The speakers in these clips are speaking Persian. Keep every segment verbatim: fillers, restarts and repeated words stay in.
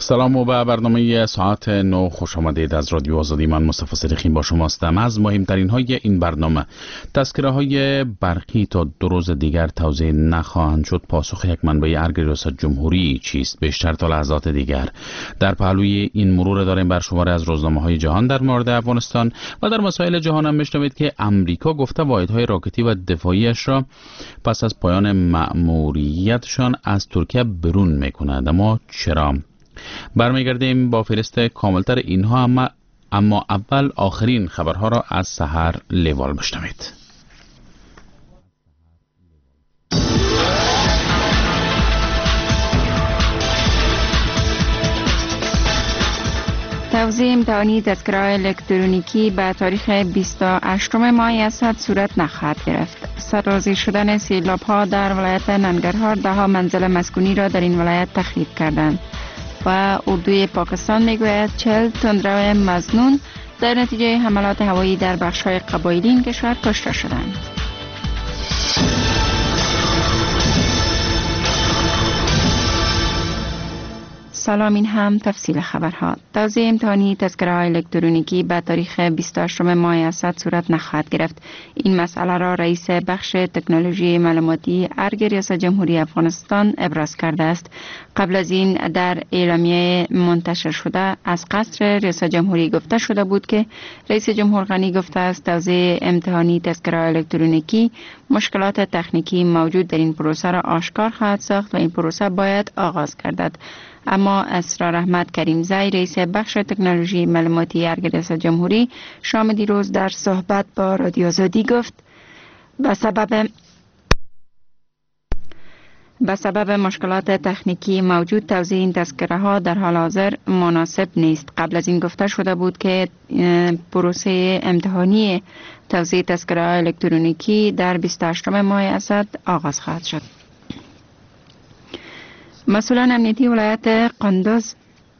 سلام و به برنامه ساعت نو خوش آمدید. از رادیو آزادی من مصطفی صدیقی با شماستم. از مهمترین های این برنامه: تذکره های برقی تا دو روز دیگر توزیع نخواهند شد. پاسخ یک منبع ارگ ریاست جمهوری چیست؟ بیشتر تا لحظات دیگر. در پهلوی این مرور داریم بر شماره از روزنامه های جهان در مورد افغانستان و در مسائل جهان هم میشنوید که امریکا گفته واحدهای راکتی و دفاعیش را پس از پایان مأموریتشان از ترکیه برون میکند. اما چرا؟ برمیگردیم با فهرست کاملتر اینها، اما اما اول آخرین خبرها را از سحر لیوال بشنوید. توزیع امتحانی تذکره الکترونیکی به تاریخ بیست و هشتم ماه اسد صورت نخواهد گرفت. سرازیر شدن سیلاب ها در ولایت ننگرهار ده ها منزل مسکونی را در این ولایت تخریب کردند و اردوی پاکستان میگوید چهل تندرو مظنون در نتیجه حملات هوایی در بخش‌های قبایلی این کشور کشته شدند. سلام، این هم تفصیل خبرها. توزیع امتحانی تذکره الکترونیکی به تاریخ بیست و هشتم ماه اسد صورت نخواهد گرفت. این مسئله را رئیس بخش تکنولوژی معلوماتی ارگ ریاست جمهوری افغانستان ابراز کرده است. قبل از این در اعلامیه منتشر شده از قصر ریاست جمهوری گفته شده بود که رئیس جمهور غنی گفته است توزیع امتحانی تذکره الکترونیکی مشکلات تکنیکی موجود در این پروسه را آشکار خواهد ساخت و این پروسه باید آغاز گردد. اما اسرار احمد کریمزی رئیس بخش تکنولوژی معلوماتی ارگ ریاست جمهوری شام دیروز در صحبت با رادیو آزادی گفت به سبب به سبب مشکلات تکنیکی موجود توزیع این تذکره ها در حال حاضر مناسب نیست. قبل از این گفته شده بود که پروسه امتحانی توزیع تذکره الکترونیکی در بیست و هشتم ماه اسد آغاز خواهد شد. مسئولان امنیتی ولایت قندوز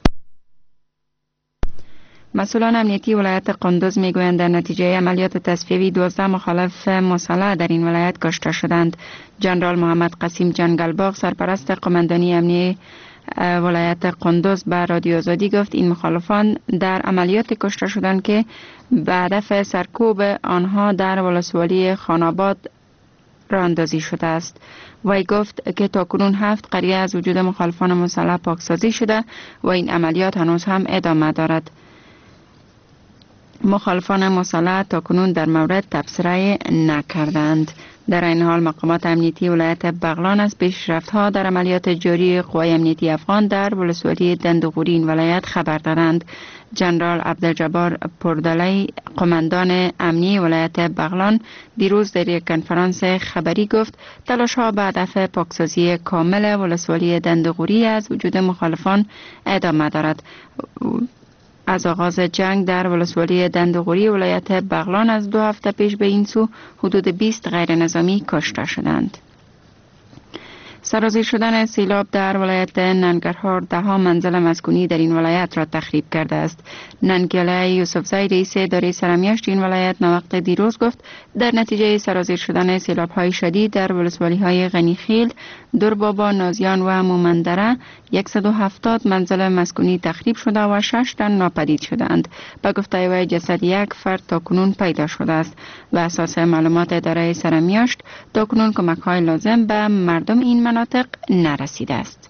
مسئولان امنیتی ولایت قندوز میگویند در نتیجه عملیات تصفیه‌ای دوازده مخالف مسلح در این ولایت کشته شدند. جنرال محمد قاسم جنگلباغ سرپرست قماندانی امنیتی ولایت قندوز به رادیو آزادی گفت این مخالفان در عملیات کشته شدند که به هدف سرکوب آنها در ولسوالی خاناباد راه اندازی شده است. وی گفت که تاکنون هفت قریه از وجود مخالفان مسلح پاکسازی شده و این عملیات هنوز هم ادامه دارد. مخالفان مسلح تاکنون در مورد تبصره نکردند. در این حال مقامات امنیتی ولایت بغلان از پیشرفت‌ها در عملیات جاری قوای امنیتی افغان در ولسوالی دندغوری این ولایت خبر دادند. جنرال عبدالجبار پردلی قماندان امنی ولایت بغلان دیروز در یک کنفرانس خبری گفت تلاش‌ها به هدف پاکسازی کامل ولسوالی دندغوری از وجود مخالفان ادامه دارد. از آغاز جنگ در ولسوالی دندغوری ولایت بغلان از دو هفته پیش به این سو حدود بیست غیر نظامی کشته شدند. سرازیر شدن سیلاب در ولایت ننگرهار ده ها منزل مسکونی در این ولایت را تخریب کرده است. ننگله یوسفزی رئیس اداره سرمیاشت این ولایت نوقت دیروز گفت در نتیجه سرازیر شدن سیلاب های شدید در ولسوالی های غنیخیل، دربابا، نازیان و مومندره صد و هفتاد منزل مسکونی تخریب شده و شش تن ناپدید شدند. به گفته وی جسد یک فرد تاکنون پیدا شده است و اساس معلومات اداره سرمیاشت تاکنون کمک های لازم به مردم این مناطق نرسیده است.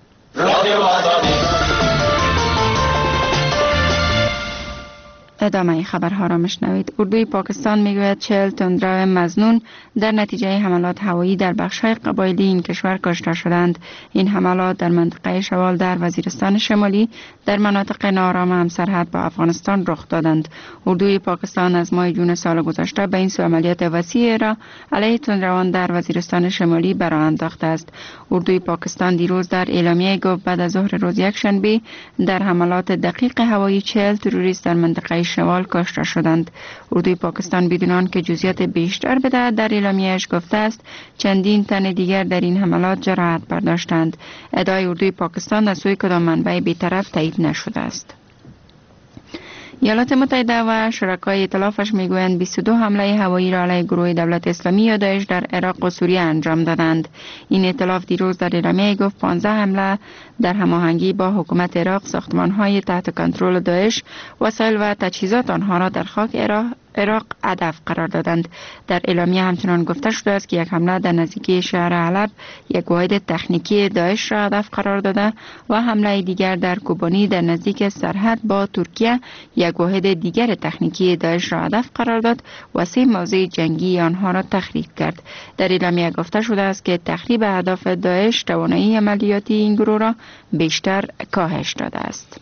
ادامه خبرها را مشنوید. اردوی پاکستان میگوید چهل تندرو مظنون در نتیجه حملات هوایی در بخش‌های قبایلی این کشور کشته شدند. این حملات در منطقه شوال در وزیرستان شمالی در مناطق ناآرام همسرحد با افغانستان رخ دادند. اردوی پاکستان از ماه جون سال گذشته به این سو عملیات وسیع را علیه تندروان در وزیرستان شمالی برآ انداخته است. اردوی پاکستان دیروز در اعلامیه گفت بعد از ظهر روز یکشنبه در حملات دقیق هوایی چهل تروریست در منطقه شوال کشته شدند. اردوی پاکستان بدون آنکه جزئیات بیشتر بده در اعلامیه‌اش گفته است چندین تن دیگر در این حملات جراحت برداشتند. ادعای اردوی پاکستان از سوی کدام منبع بی‌طرف تایید نشده است. ایالات متحده و شرکای ائتلافش میگویند بیست و دو حمله هوایی را علیه گروه دولت اسلامی یا داعش در عراق و سوریه انجام دادند. این ائتلاف دیروز در اعلامیه گفت پانزده حمله در هماهنگی با حکومت عراق ساختمان‌های تحت کنترل داعش، وسایل و تجهیزات آنها را در خاک عراق عراق هدف قرار دادند. در اعلامیه همچنان گفته شده است که یک حمله در نزدیکی شهر حلب یک واحد تکنیکی داعش را هدف قرار داده و حمله دیگر در کوبانی در نزدیک سرحد با ترکیه یک واحد دیگر تکنیکی داعش را هدف قرار داد و سه موضع جنگی آنها را تخریب کرد. در اعلامیه گفته شده است که تخریب اهداف داعش توانایی عملیاتی این گروه را بیشتر کاهش داده است.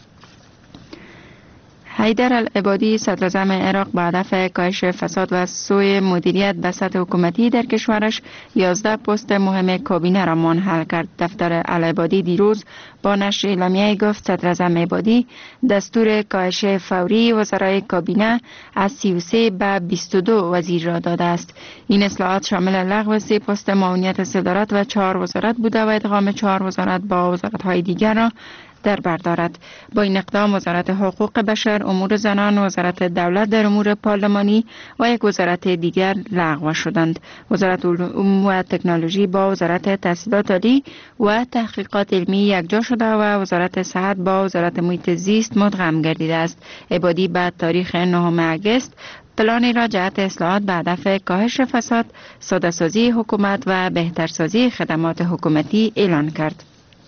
حیدر العبادی صدراعظم عراق با هدف کاهش فساد و سوء مدیریت به سطح حکومتی در کشورش یازده پست مهم کابینه را منحل کرد. دفتر العبادی دیروز با نشر اعلامیه گفت صدراعظم عبادی دستور کاهش فوری وزرای کابینه از سی و سه به بیست و دو وزیر را داده است. این اصلاحات شامل لغو سه پست معاونیت صدارت و چهار وزارت بوده و ادغام چهار وزارت با وزارت‌های دیگر را در بر دارد. با این اقدام وزارت حقوق بشر، امور زنان، وزارت دولت در امور پارلمانی و یک وزارت دیگر لغو شدند. وزارت علوم و تکنولوژی با وزارت تحصیلات عالی و تحقیقات علمی یکجا شده و وزارت صحت با وزارت محیط زیست مدغم گردیده است. عبادی بعد تاریخ نهم آگوست پلانی را جهت اصلاحات به هدف کاهش فساد، ساده‌سازی حکومت و بهترسازی خدمات حکومتی اعلان کرد.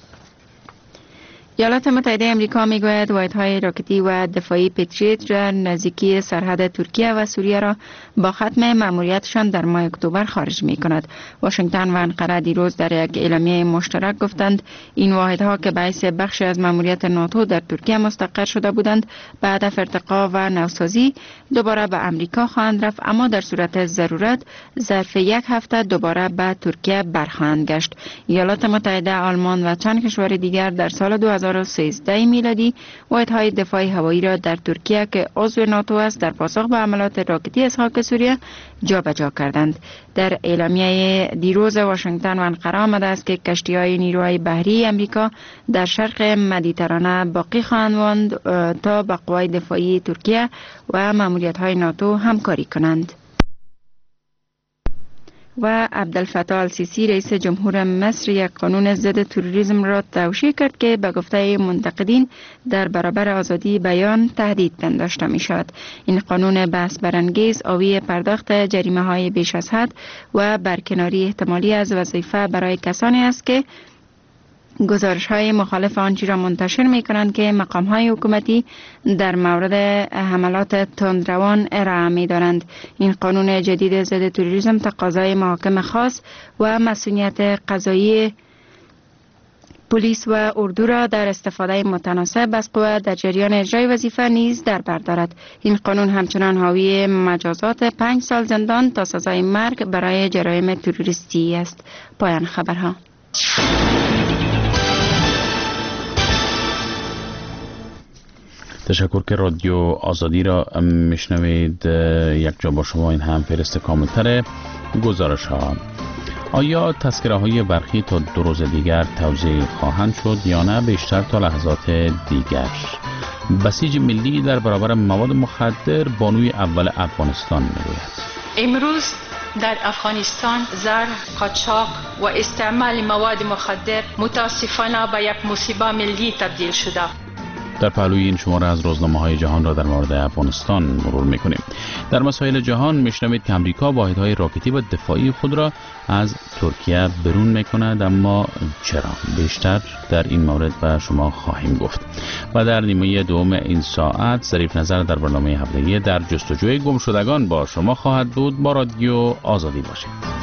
ایالات متحده امریکا میگوید واحدهای راکتی و دفاعی پتریوت در نزدیکی سرحد ترکیه و سوریه را با ختم مأموریتشان در ماه اکتبر خارج می کند. واشنگتن و انقره دیروز در یک اعلامیه مشترک گفتند این واحدها که باعث بخشی از مأموریت ناتو در ترکیه مستقر شده بودند به هدف ارتقا و نوسازی دوباره به امریکا خواهند رفت، اما در صورت ضرورت ظرف یک هفته دوباره به ترکیه برخواهند گشت. ایالات متحده، آلمان و چند کشور دیگر در سال دو هزار و سیزده میلادی واحدهای دفاعی هوایی را در ترکیه که عضو ناتو است در پاسخ به حملات راکتی از خاک سوریه جابجا کردند. در اعلامیه دیروز واشنگتن و انقره آمده است که کشتی‌های نیروهای بحری امریکا در شرق مدیترانه باقی خواهند ماند تا با قوای دفاعی ترکیه و مأموریت‌های ناتو همکاری کنند. و عبدالفتاح السیسی رئیس جمهور مصر یک قانون ضد تروریسم را توشیح کرد که به گفته منتقدین در برابر آزادی بیان تهدید پنداشته می شود. این قانون بحث برانگیز حاوی پرداخت جریمه های بیش از حد و برکناری احتمالی از وظیفه برای کسانی است که گزارش های مخالف آنچه را منتشر می کنند که مقام های حکومتی در مورد حملات تندروان ارائه می دارند. این قانون جدید ضد تروریسم تقاضای محاکم خاص و مسئولیت قضایی پلیس و اردو را در استفاده متناسب از قوه در جریان اجرای وظیفه نیز در بر دارد. این قانون همچنان حاوی مجازات پنج سال زندان تا سزای مرگ برای جرایم تروریستی است. پایان خبرها. تشکر که رادیو آزادی را میشنوید. یک جا با شما این هم فهرست کاملتر گزارش ها. آیا تذکره های برخی تا دو روز دیگر توزیع خواهند شد یا نه؟ بیشتر تا لحظات دیگر. بسیج ملی در برابر مواد مخدر بانوی اول افغانستان میگوید امروز در افغانستان زر، قاچاق و استعمال مواد مخدر متاسفانه به یک مصیبه ملی تبدیل شده. در پهلوی این شماره از روزنامه‌های جهان را در مورد افغانستان مرور می‌کنیم. در مسائل جهان می‌شنوید که امریکا واحدهای راکتی و دفاعی خود را از ترکیه برون می‌کند، اما چرا؟ بیشتر در این مورد به شما خواهیم گفت. و در نیمه دوم این ساعت ظریف نظر در برنامه هفتگی در جستجوی گمشدگان با شما خواهد بود. با رادیو آزادی باشید.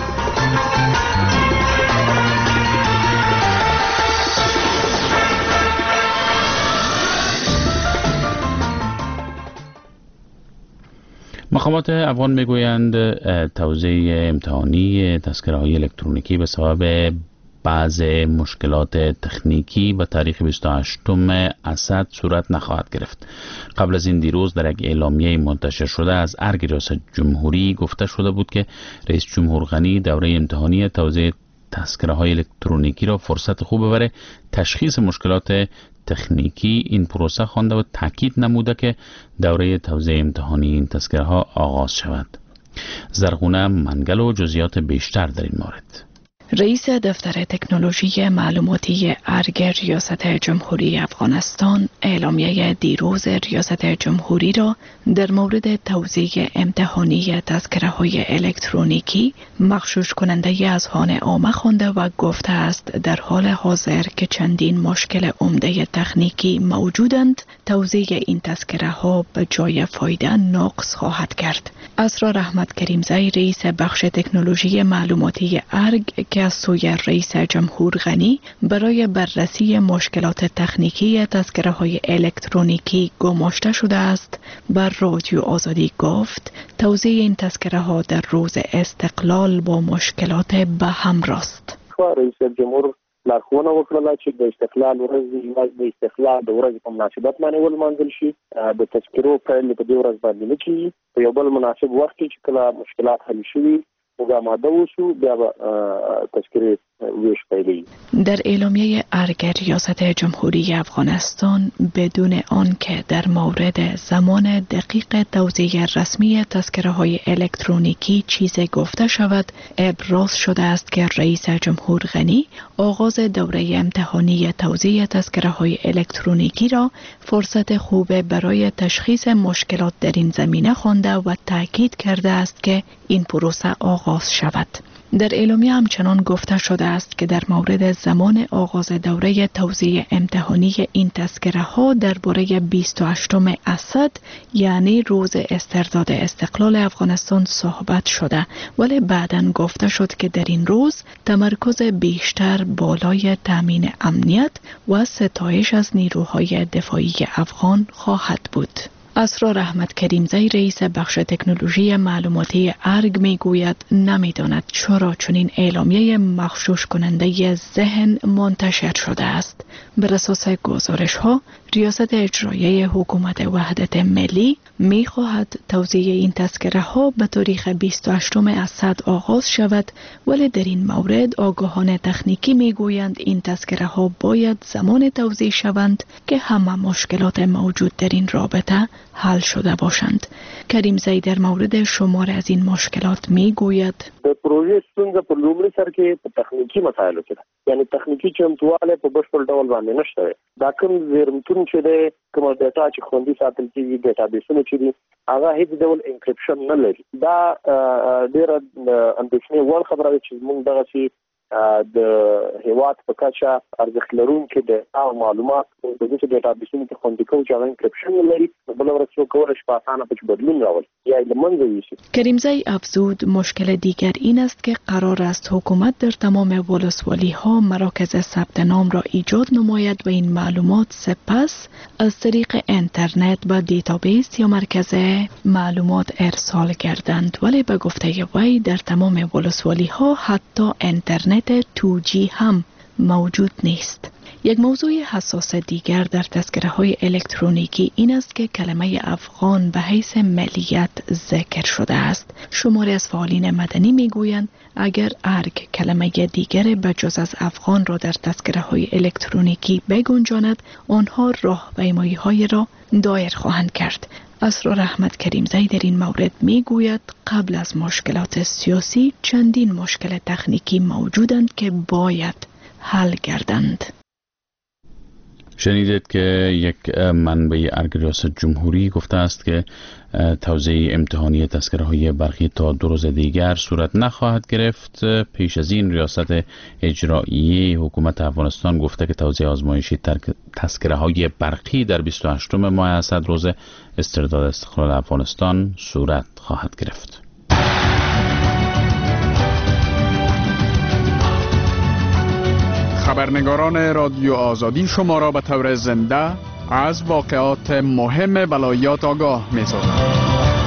مقامات افغان میگویند توزیع امتحانی تذکره‌های الکترونیکی به سبب بعض مشکلات تکنیکی به تاریخ بیست و هشتم اسد صورت نخواهد گرفت. قبل از این دیروز در یک اعلامیه منتشر شده از ارگ ریاست جمهوری گفته شده بود که رئیس جمهور غنی دوره امتحانی توزیع تذکره‌های الکترونیکی را فرصت خوب برای تشخیص مشکلات تکنیکی این پروسه خوانده و تاکید نموده که دوره توزیع امتحانی این تذکره‌ها آغاز شود. زرغونه منگل و جزئیات بیشتر در این مورد. رئیس دفتر تکنولوژی معلوماتی ارگ ریاست جمهوری افغانستان اعلامیه دیروز ریاست جمهوری را در مورد توزیع امتحانی تذکره‌های الکترونیکی مغشوش کننده اذهان عامه خوانده و گفته است در حال حاضر که چندین مشکل عمده تکنیکی موجودند، توزیع این تذکره‌ها به جای فایده نقص خواهد کرد. اسرار احمد کریمزی رئیس بخش تکنولوژی معلوماتی ارگ که از سوی رئیس جمهور غنی برای بررسی مشکلات تکنیکی تذکره‌های الکترونیکی گماشته شده است، بر رادیو آزادی گفت توزیع این تذکره‌ها در روز استقلال با مشکلات به همراست. رئیس جمهور لارښوونه وکړه چې د استقلال ورځ یوازې د استقلال د ورځې په مناسبت باندې ولمانځل شي. د تذکرو پیل په دې ورځ باندې نه کېږي، په یو بل مناسب وخت کې چې کله مشکلات حل شوي موږ آماده اوسو بیا به تذکرې ویش پیلېږي. در اعلامیه ارگ ریاست جمهوری افغانستان بدون آنکه در مورد زمان دقیق توزیع رسمی تذکره‌های الکترونیکی چیزی گفته شود، ابراز شده است که رئیس جمهور غنی آغاز دوره امتحانی توزیع تذکره‌های الکترونیکی را فرصت خوب برای تشخیص مشکلات در این زمینه خوانده و تاکید کرده است که این پروسه آغاز شود. در اعلامیه همچنان گفته شده است که در مورد زمان آغاز دوره توزیع امتحانی این تذکره ها درباره بیست و هشتم اسد یعنی روز استرداد استقلال افغانستان صحبت شده، ولی بعداً گفته شد که در این روز تمرکز بیشتر بالای تامین امنیت و ستایش از نیروهای دفاعی افغان خواهد بود. اسرار احمد کریمزی رئیس بخش تکنولوژی معلوماتی ارگ می گوید نمیداند چرا چنین اعلامیه مغشوش کننده ذهن منتشر شده است. بر اساس گزارش ها ریاست اجرایی حکومت وحدت ملی می خواهد توزیع این تذکره ها به تاریخ بیست و هشتم اسد آغاز شود، ولی در این مورد آگاهان تکنیکی می گویند این تذکره ها باید زمان توزیع شوند که همه مشکلات موجود در این رابطه حل شده باشند. کریمزی در مورد شمار از این مشکلات می گوید د پروژې ستونزه په لومړي سر کې په تخنیکی مسایلو کې ده، یعنی تخنیکی چمتواله په بشپړ ډول باندې نشته. دا کوم زیرمتون چې ده، کوم ډیټا چې خوندي ساتل کیږي، ډیټابیسونه چې دي، هغه هیڅ ډول انکریپشن نه لري. دا ډیره اندېښنې وړ خبره ده چې موږ دغه شي د هیواد په کچه ارزښت لرونکي د معلومات د دې ډیټابیسونو کې خوندي کوي چې هغه انکریپشن لري، بل ورځ څو کولای شي په اسانه پچ بدلون راولي یا له منځه یوسي. کریمزی افزود مشکل دیگر این است که قرار است حکومت در تمام ولسوالی ها مراکز ثبت نام را ایجاد نماید و این معلومات سپس از طریق اینترنت به دیتابیس یا مرکز معلومات ارسال گردند، ولی به گفته وی در تمام ولسوالی ها حتی اینترنت تو جی هم موجود نیست. یک موضوع حساس دیگر در تذکره های الکترونیکی این است که کلمه افغان به حیث ملیت ذکر شده است. شماری از فعالین مدنی می گویند اگر ارگ کلمه دیگر بجز از افغان را در تذکره های الکترونیکی بگنجاند، آنها راهپیمایی های را دایر خواهند کرد. اسرار احمد کریمزی در این مورد می گوید قبل از مشکلات سیاسی چندین مشکل تکنیکی موجودند که باید حل گردند. شنیدید که یک منبع ارگ ریاست جمهوری گفته است که توزیع امتحانی تذکره های برقی تا دو روز دیگر صورت نخواهد گرفت. پیش از این ریاست اجرایی حکومت افغانستان گفته که توزیع آزمایشی تذکره های برقی در بیست و هشتم ماه اسد روز استرداد استقلال افغانستان صورت خواهد گرفت. خبرنگاران رادیو آزادی شما را به طور زنده از واقعات مهم ولایات آگاه می‌سازند.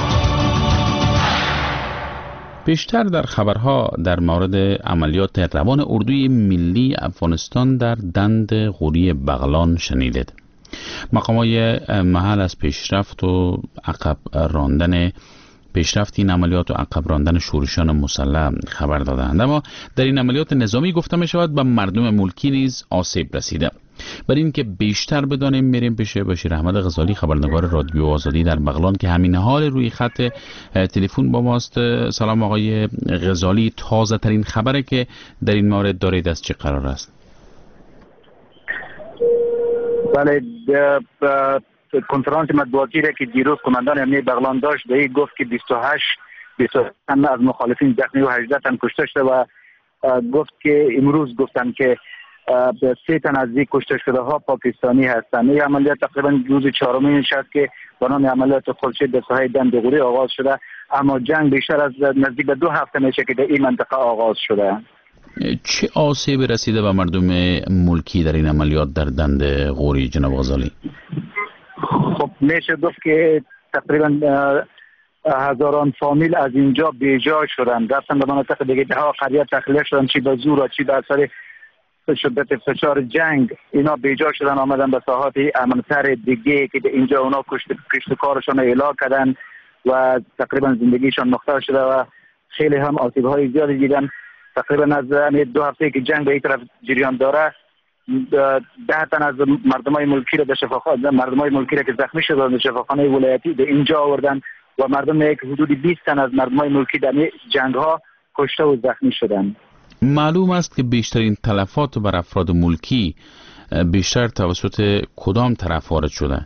بیشتر در خبرها در مورد عملیات روان اردوی ملی افغانستان در دند غوری بغلان شنیدید. مقامات محل از پیشرفت و عقب راندن پیشرفت این عملیات و عقب راندن شورشیان مسلح خبر دادند، اما در این عملیات نظامی گفته می شود به مردم ملکی نیز آسیب رسیده. برای اینکه بیشتر بدانیم میریم پیش بشیر احمد غزالی، خبرنگار رادیو آزادی در بغلان که همین حال روی خط تلفن با ماست. سلام آقای غزالی، تازه ترین خبره که در این مورد دارید از چه قرار است؟ بله، کنفرانس مطبوعاتی را که دیروز کماندان امنیت بغلان داشت، به گفت که بیست و هشت بیست و هشت از مخالفین زخمی و هجده تن کشته شده و گفت که امروز گفتن که سه تن از این کشته شده ها پاکستانی هستند. این عملیات تقریبا روز چهارمین شد که به نام عملیات خورشید در ساحه دندغوری آغاز شده، اما جنگ بیشتر از نزدیک به دو هفته میشه که در این منطقه آغاز شده. چه آسیبی رسیده به مردم ملکی در این عملیات در دندغوری جناب غزالی؟ خب میشه گفت که تقریبا هزاران فامیل از اینجا بیجا شدن، رفتن به مناطق دیگه، ده ها قریه تخلیه شدن، چی به زور و چی به اثر شدت فشار جنگ اینا بیجا شدن، آمدن به ساحات امن‌تر دیگه که اینجا اونا کشت کارشون اعلام کردن و تقریبا زندگیشون مختل شده و خیلی هم آسیب‌های زیادی دیدن. تقریبا از دو هفته که جنگ به این طرف جریان داره، ده تن از مردمای ملکی را به شفاخانه مردمای ملکی را که زخمی شدند به شفاخانه ولایتی به اینجا آوردن و مردم که حدود بیست تن از مردمای ملکی در جنگ ها کشته و زخمی شدند. معلوم است که بیشترین تلفات بر افراد ملکی بیشتر توسط کدام طرف وارد شده؟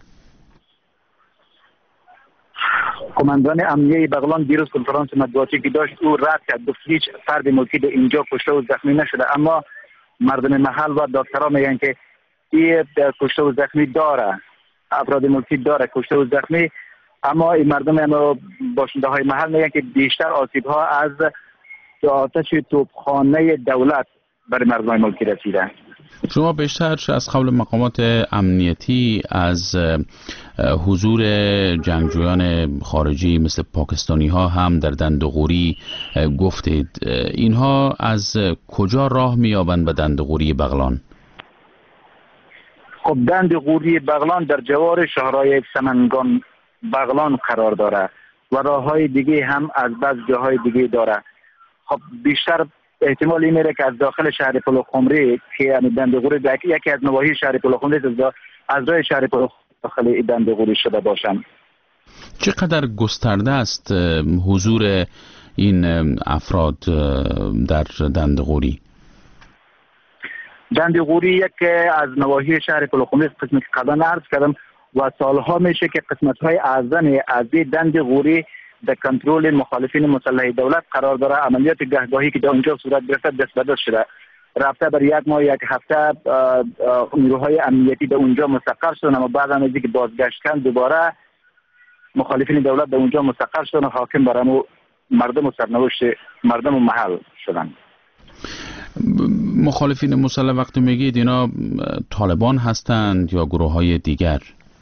کماندان امنیه بغلان دیروز کنفرانس مطبوعاتی که داشت او رد کرد، گفت هیچ فرد ملکی در اینجا کشته و زخمی نشده، اما مردم محل و دکترها میگن که این کشته و زخمی داره، افراد ملکی داره کشته و زخمی، اما این مردم باشنده های محل میگن که بیشتر آسیب ها از آتش توپخانه دولت برای مردم ملکی رسیده. شما بیشتر از قبل مقامات امنیتی از حضور جنگجویان خارجی مثل پاکستانی ها هم در دندغوری گفتید. اینها از کجا راه میابند به دندغوری بغلان؟ خب دندغوری بغلان در جوار شهرهای سمنگان بغلان قرار داره و راه های دیگه هم از بعض جاهای دیگه داره. خب بیشتر احتمال این میره که از داخل شهر پلوخمری که یعنی دندغوری یکی از نواحی شهر پلوخمری از راه شهر پلوخمری داخل دندغوری شده باشند. چقدر گسترده است حضور این افراد در دندغوری؟ دندغوری یکی از نواحی شهر پلوخمری قسمی که قبلا عرض کردم و سالها میشه که قسمت‌های اعظم از دندغوری در کنترل مخالفین مسلح دولت قرار داره. عملیات گهگاهی که در اونجا صورت گرفته دست به دست شده، رفته بر یک ماه یک هفته نیروهای امنیتی در اونجا مستقر شدن، اما بعد از اینکه بازگشتن دوباره مخالفین دولت در اونجا مستقر شدن و حاکم بر مردم و سرنوشت مردم و محل شدن. مخالفین مسلح وقتی میگید اینا طالبان هستند یا گروه های دیگر؟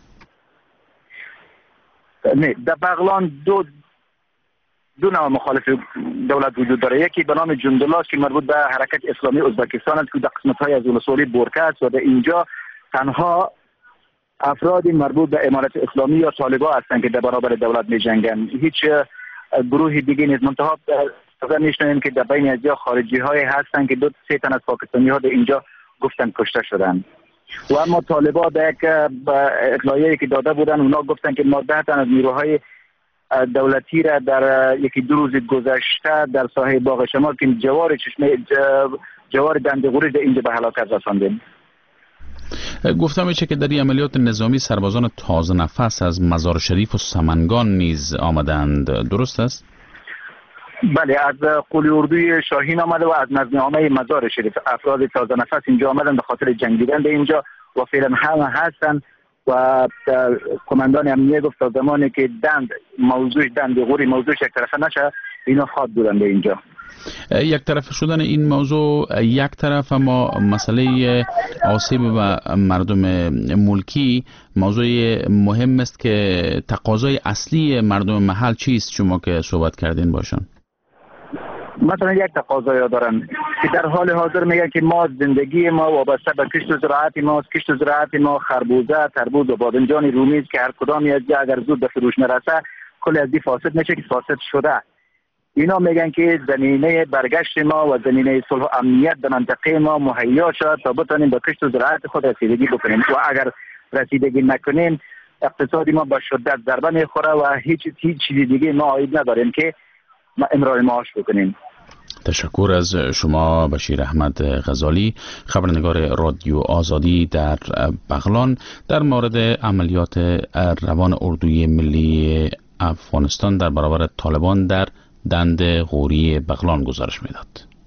نه، در بغلان دو دو نوع مخالف دولت وجود داره. یکی به نام جندولاس که مربوط به حرکت اسلامی ازبکستان است که در قسمت‌های از ولسوالی بورکه است و در اینجا تنها افراد مربوط به امارت اسلامی یا طالبان هستند که در برابر دولت می‌جنگند. هیچ گروه دیگه نیست. منتها مثلا می‌شنویم که در بین از خارجی‌های هستند که دو سه تن از پاکستانی‌ها در اینجا گفتن کشته شدند. و اما طالبان در یک اطلاعیه‌ای که داده بودن اونا گفتن که ما ده تن از نیروهای دولتی را در یکی دو روز گذشته در ساحه باغ شمال که جوار چشمه جوار دندغوری در اینجا به هلاکت رساندیم. گفتم میشه که در این عملیات نظامی سربازان تازه نفس از مزار شریف و سمنگان نیز آمدند، درست است؟ بله، از قلی اردوی شاهین آمده و از نظمنامه مزار شریف افراد تازه نفس اینجا آمدن به خاطر جنگیدن در اینجا و فعلا هم هستن و کماندان امنیه گفت تا زمانی که دند موضوع دندغوری موضوعش یک طرفه نشه اینا خواد بودن به اینجا. یک طرف شدن این موضوع یک طرف، اما مسئله آسیب و مردم ملکی موضوع مهم است که تقاضای اصلی مردم محل چیست شما که صحبت کردین باشن؟ مثلا یک تقاضا دارن که در حال حاضر میگن که ما زندگی ما وابسته به کشت و زراعت ما است. کشت و زراعت ما خربوزه، تربوز و بادمجان رومی است که هر کدام از اگر زود به فروش نرسه کل از این فاسد میشه که فاسد شده. اینا میگن که زمینه برگشت ما و زمینه صلح و امنیت در منطقه ما مهیا شد تا بتونیم به کشت و زراعت خود رسیدگی بکنیم و اگر رسیدگی نکنیم اقتصادی ما با شدت ضربه میخوره و هیچ هیچ چیز دیگه ما عاید نداریم که ما امرار معاش بکنیم. تشکر از شما بشیر احمد غزالی، خبرنگار رادیو آزادی در بغلان، در مورد عملیات روان اردوی ملی افغانستان در برابر طالبان در دند غوری بغلان گزارش میداد.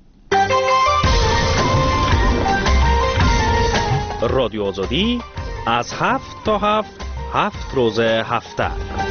رادیو آزادی از هفت تا هفت هفت روز هفته.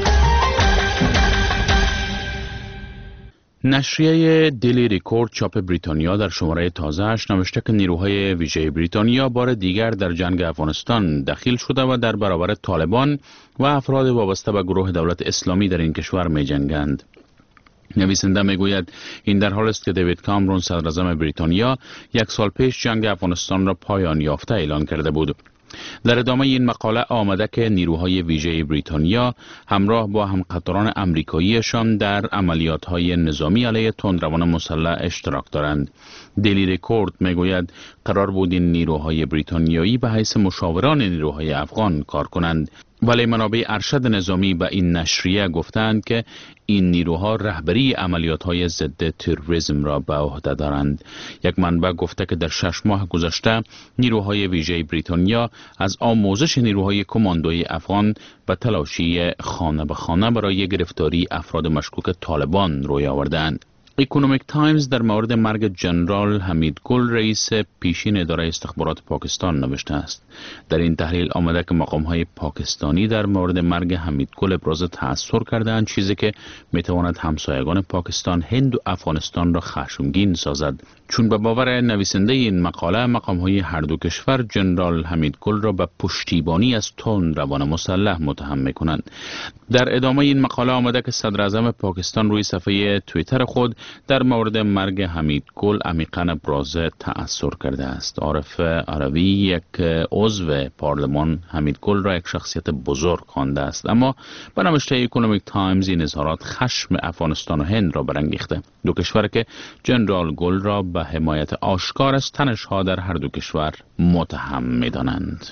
نشریه دیلی ریکورد چاپ بریتانیا در شماره تازه‌اش نوشته که نیروهای ویژه بریتانیا بار دیگر در جنگ افغانستان دخیل شده و در برابر طالبان و افراد وابسته به گروه دولت اسلامی در این کشور می جنگند. نویسنده میگوید این در حالی است که دیوید کامرون صدراعظم بریتانیا یک سال پیش جنگ افغانستان را پایان یافته اعلان کرده بود. در ادامه این مقاله آمده که نیروهای ویژه بریتانیا همراه با همقطاران امریکاییشان در عملیات‌های نظامی علیه تندروان مسلح اشتراک دارند. دیلی ریکورد میگوید قرار بود این نیروهای بریتانیایی به حیث مشاوران نیروهای افغان کار کنند، ولی منابع ارشد نظامی به این نشریه گفتند که این نیروها رهبری عملیات‌های ضد تروریسم را به عهده دارند. یک منبع گفته که در شش ماه گذشته نیروهای ویژه بریتانیا از آموزش نیروهای کماندوی افغان به تلاشی خانه به خانه برای گرفتاری افراد مشکوک طالبان روی آوردند. اکونومیک تایمز در مورد مرگ جنرال حمید گل رئیس پیشین اداره استخبارات پاکستان نوشته است. در این تحلیل آمده که مقام‌های پاکستانی در مورد مرگ حمید گل ابراز تأثیر کردند، چیزی که میتواند همسایگان پاکستان، هند و افغانستان را خشمگین سازد، چون به باور نویسنده این مقاله مقام‌های هر دو کشور جنرال حمید گل را به پشتیبانی از تندروان مسلح متهم می‌کنند. در ادامه این مقاله آمده که صدراعظم پاکستان روی صفحه توییتر خود در مورد مرگ حمید گل عمیقاً ابراز تأثیر کرده است. عارف عربی، یک عضو پارلمان، حمید گل را یک شخصیت بزرگ خوانده است، اما به نوشته اکونومیک تایمز این اظهارات خشم افغانستان و هند را برانگیخته، دو کشور که جنرال گل را به حمایت آشکار از تنش‌ها در هر دو کشور متهم می‌دانند.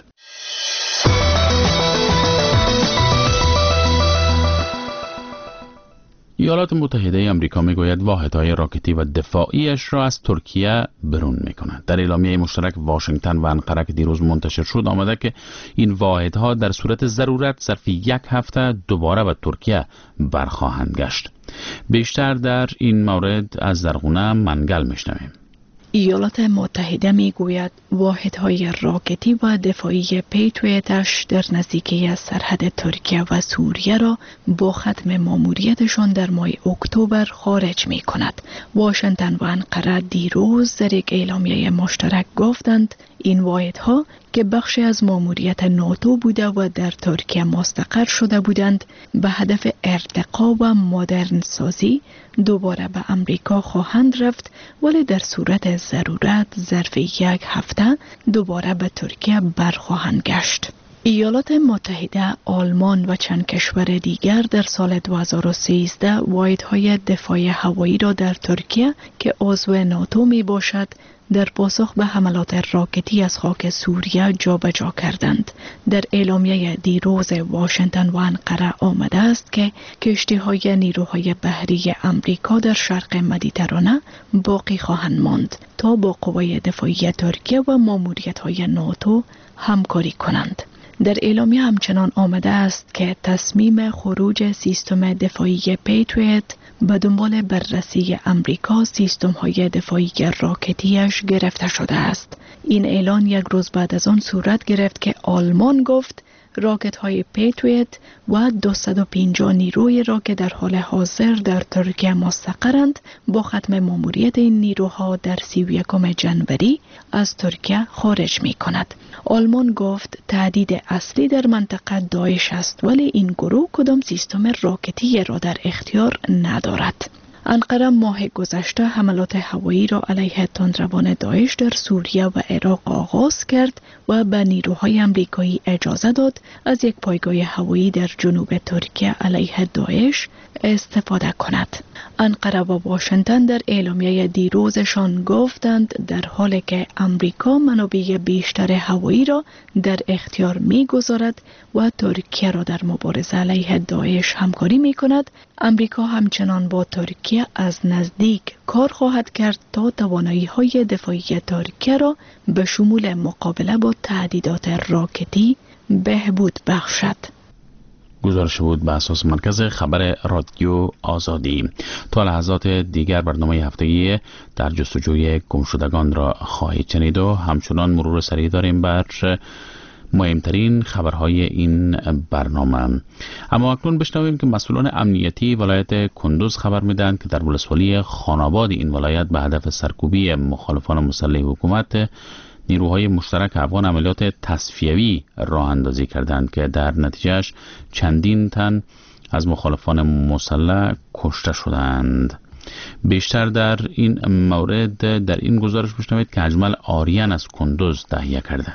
ایالات متحده آمریکا میگوید واحدهای راکتی و دفاعیش را از ترکیه برون میکند. در اعلامیه مشترک واشنگتن و انقره که دیروز منتشر شد آمده که این واحدها در صورت ضرورت ظرف یک هفته دوباره به ترکیه برخواهند گشت. بیشتر در این مورد از زرغونه منگل میشنویم. ایالات متحده می گوید واحدهای راکتی و دفاعی پیتریتش در نزدیکی سرحد ترکیه و سوریه را با ختم ماموریتشان در ماه اکتبر خارج می کند. واشنگتن و انقره دیروز در یک اعلامیه مشترک گفتند این واحدها که بخشی از ماموریت ناتو بوده و در ترکیه مستقر شده بودند به هدف ارتقا و مدرن سازی دوباره به امریکا خواهند رفت، ولی در صورت ضرورت ظرف یک هفته دوباره به ترکیه برخواهند گشت. ایالات متحده، آلمان و چند کشور دیگر در سال دو هزار و سیزده واحدهای دفاع هوایی را در ترکیه که عضو ناتو می باشد در پاسخ به حملات راکتی از خاک سوریه جابجا کردند. در اعلامیه دیروز واشنگتن و انقره آمده است که کشتی‌های نیروهای بحری امریکا در شرق مدیترانه باقی خواهند ماند تا با قوای دفاعی ترکیه و ماموریت‌های ناتو همکاری کنند. در اعلامیه همچنان آمده است که تصمیم خروج سیستم دفاعی پیتریت به دنبال بررسی امریکا سیستم های دفاعی راکتیش گرفته شده است. این اعلان یک روز بعد از آن صورت گرفت که آلمان گفت راکت های پیتریت و دویست و پنجاه نیروی را که در حال حاضر در ترکیه مستقرند با ختم ماموریت این نیروها در سی و یکم جنوری از ترکیه خارج می کند. آلمان گفت تهدید اصلی در منطقه داعش است، ولی این گروه کدام سیستم راکتی را در اختیار ندارد. انقره ماه گذشته حملات هوایی را علیه تندروان داعش در سوریه و عراق آغاز کرد و به نیروهای امریکایی اجازه داد از یک پایگاه هوایی در جنوب ترکیه علیه داعش استفاده کند. انقره و واشنگتن در اعلامیه دیروزشان گفتند در حالی که امریکا منابع بیشتر هوایی را در اختیار می‌گذارد و ترکیه را در مبارزه علیه داعش همکاری می‌کند، امریکا همچنان با ترکیه از نزدیک کار خواهد کرد تا توانایی‌های دفاعی ترکیه را به شمول مقابله با تهدیدات راکتی بهبود بخشد. گزارش بود به اساس مرکز خبر رادیو آزادی. تا لحظات دیگر برنامه هفتگی در جستجوی گمشدگان را خواهید شنید و همچنان مرور سریع داریم بر مهمترین خبرهای این برنامه. اما اکنون بشنویم که مسئولان امنیتی ولایت کندوز خبر میدن که در ولسوالی خاناباد این ولایت به هدف سرکوبی مخالفان مسلح حکومت نیروهای مشترک افغان عملیات تصفیوی راه اندازی کردند که در نتیجهش چندین تن از مخالفان مسلح کشته شدند. بیشتر در این مورد در این گزارش بشنوید که اجمل آریان از کندوز تهیه کرده.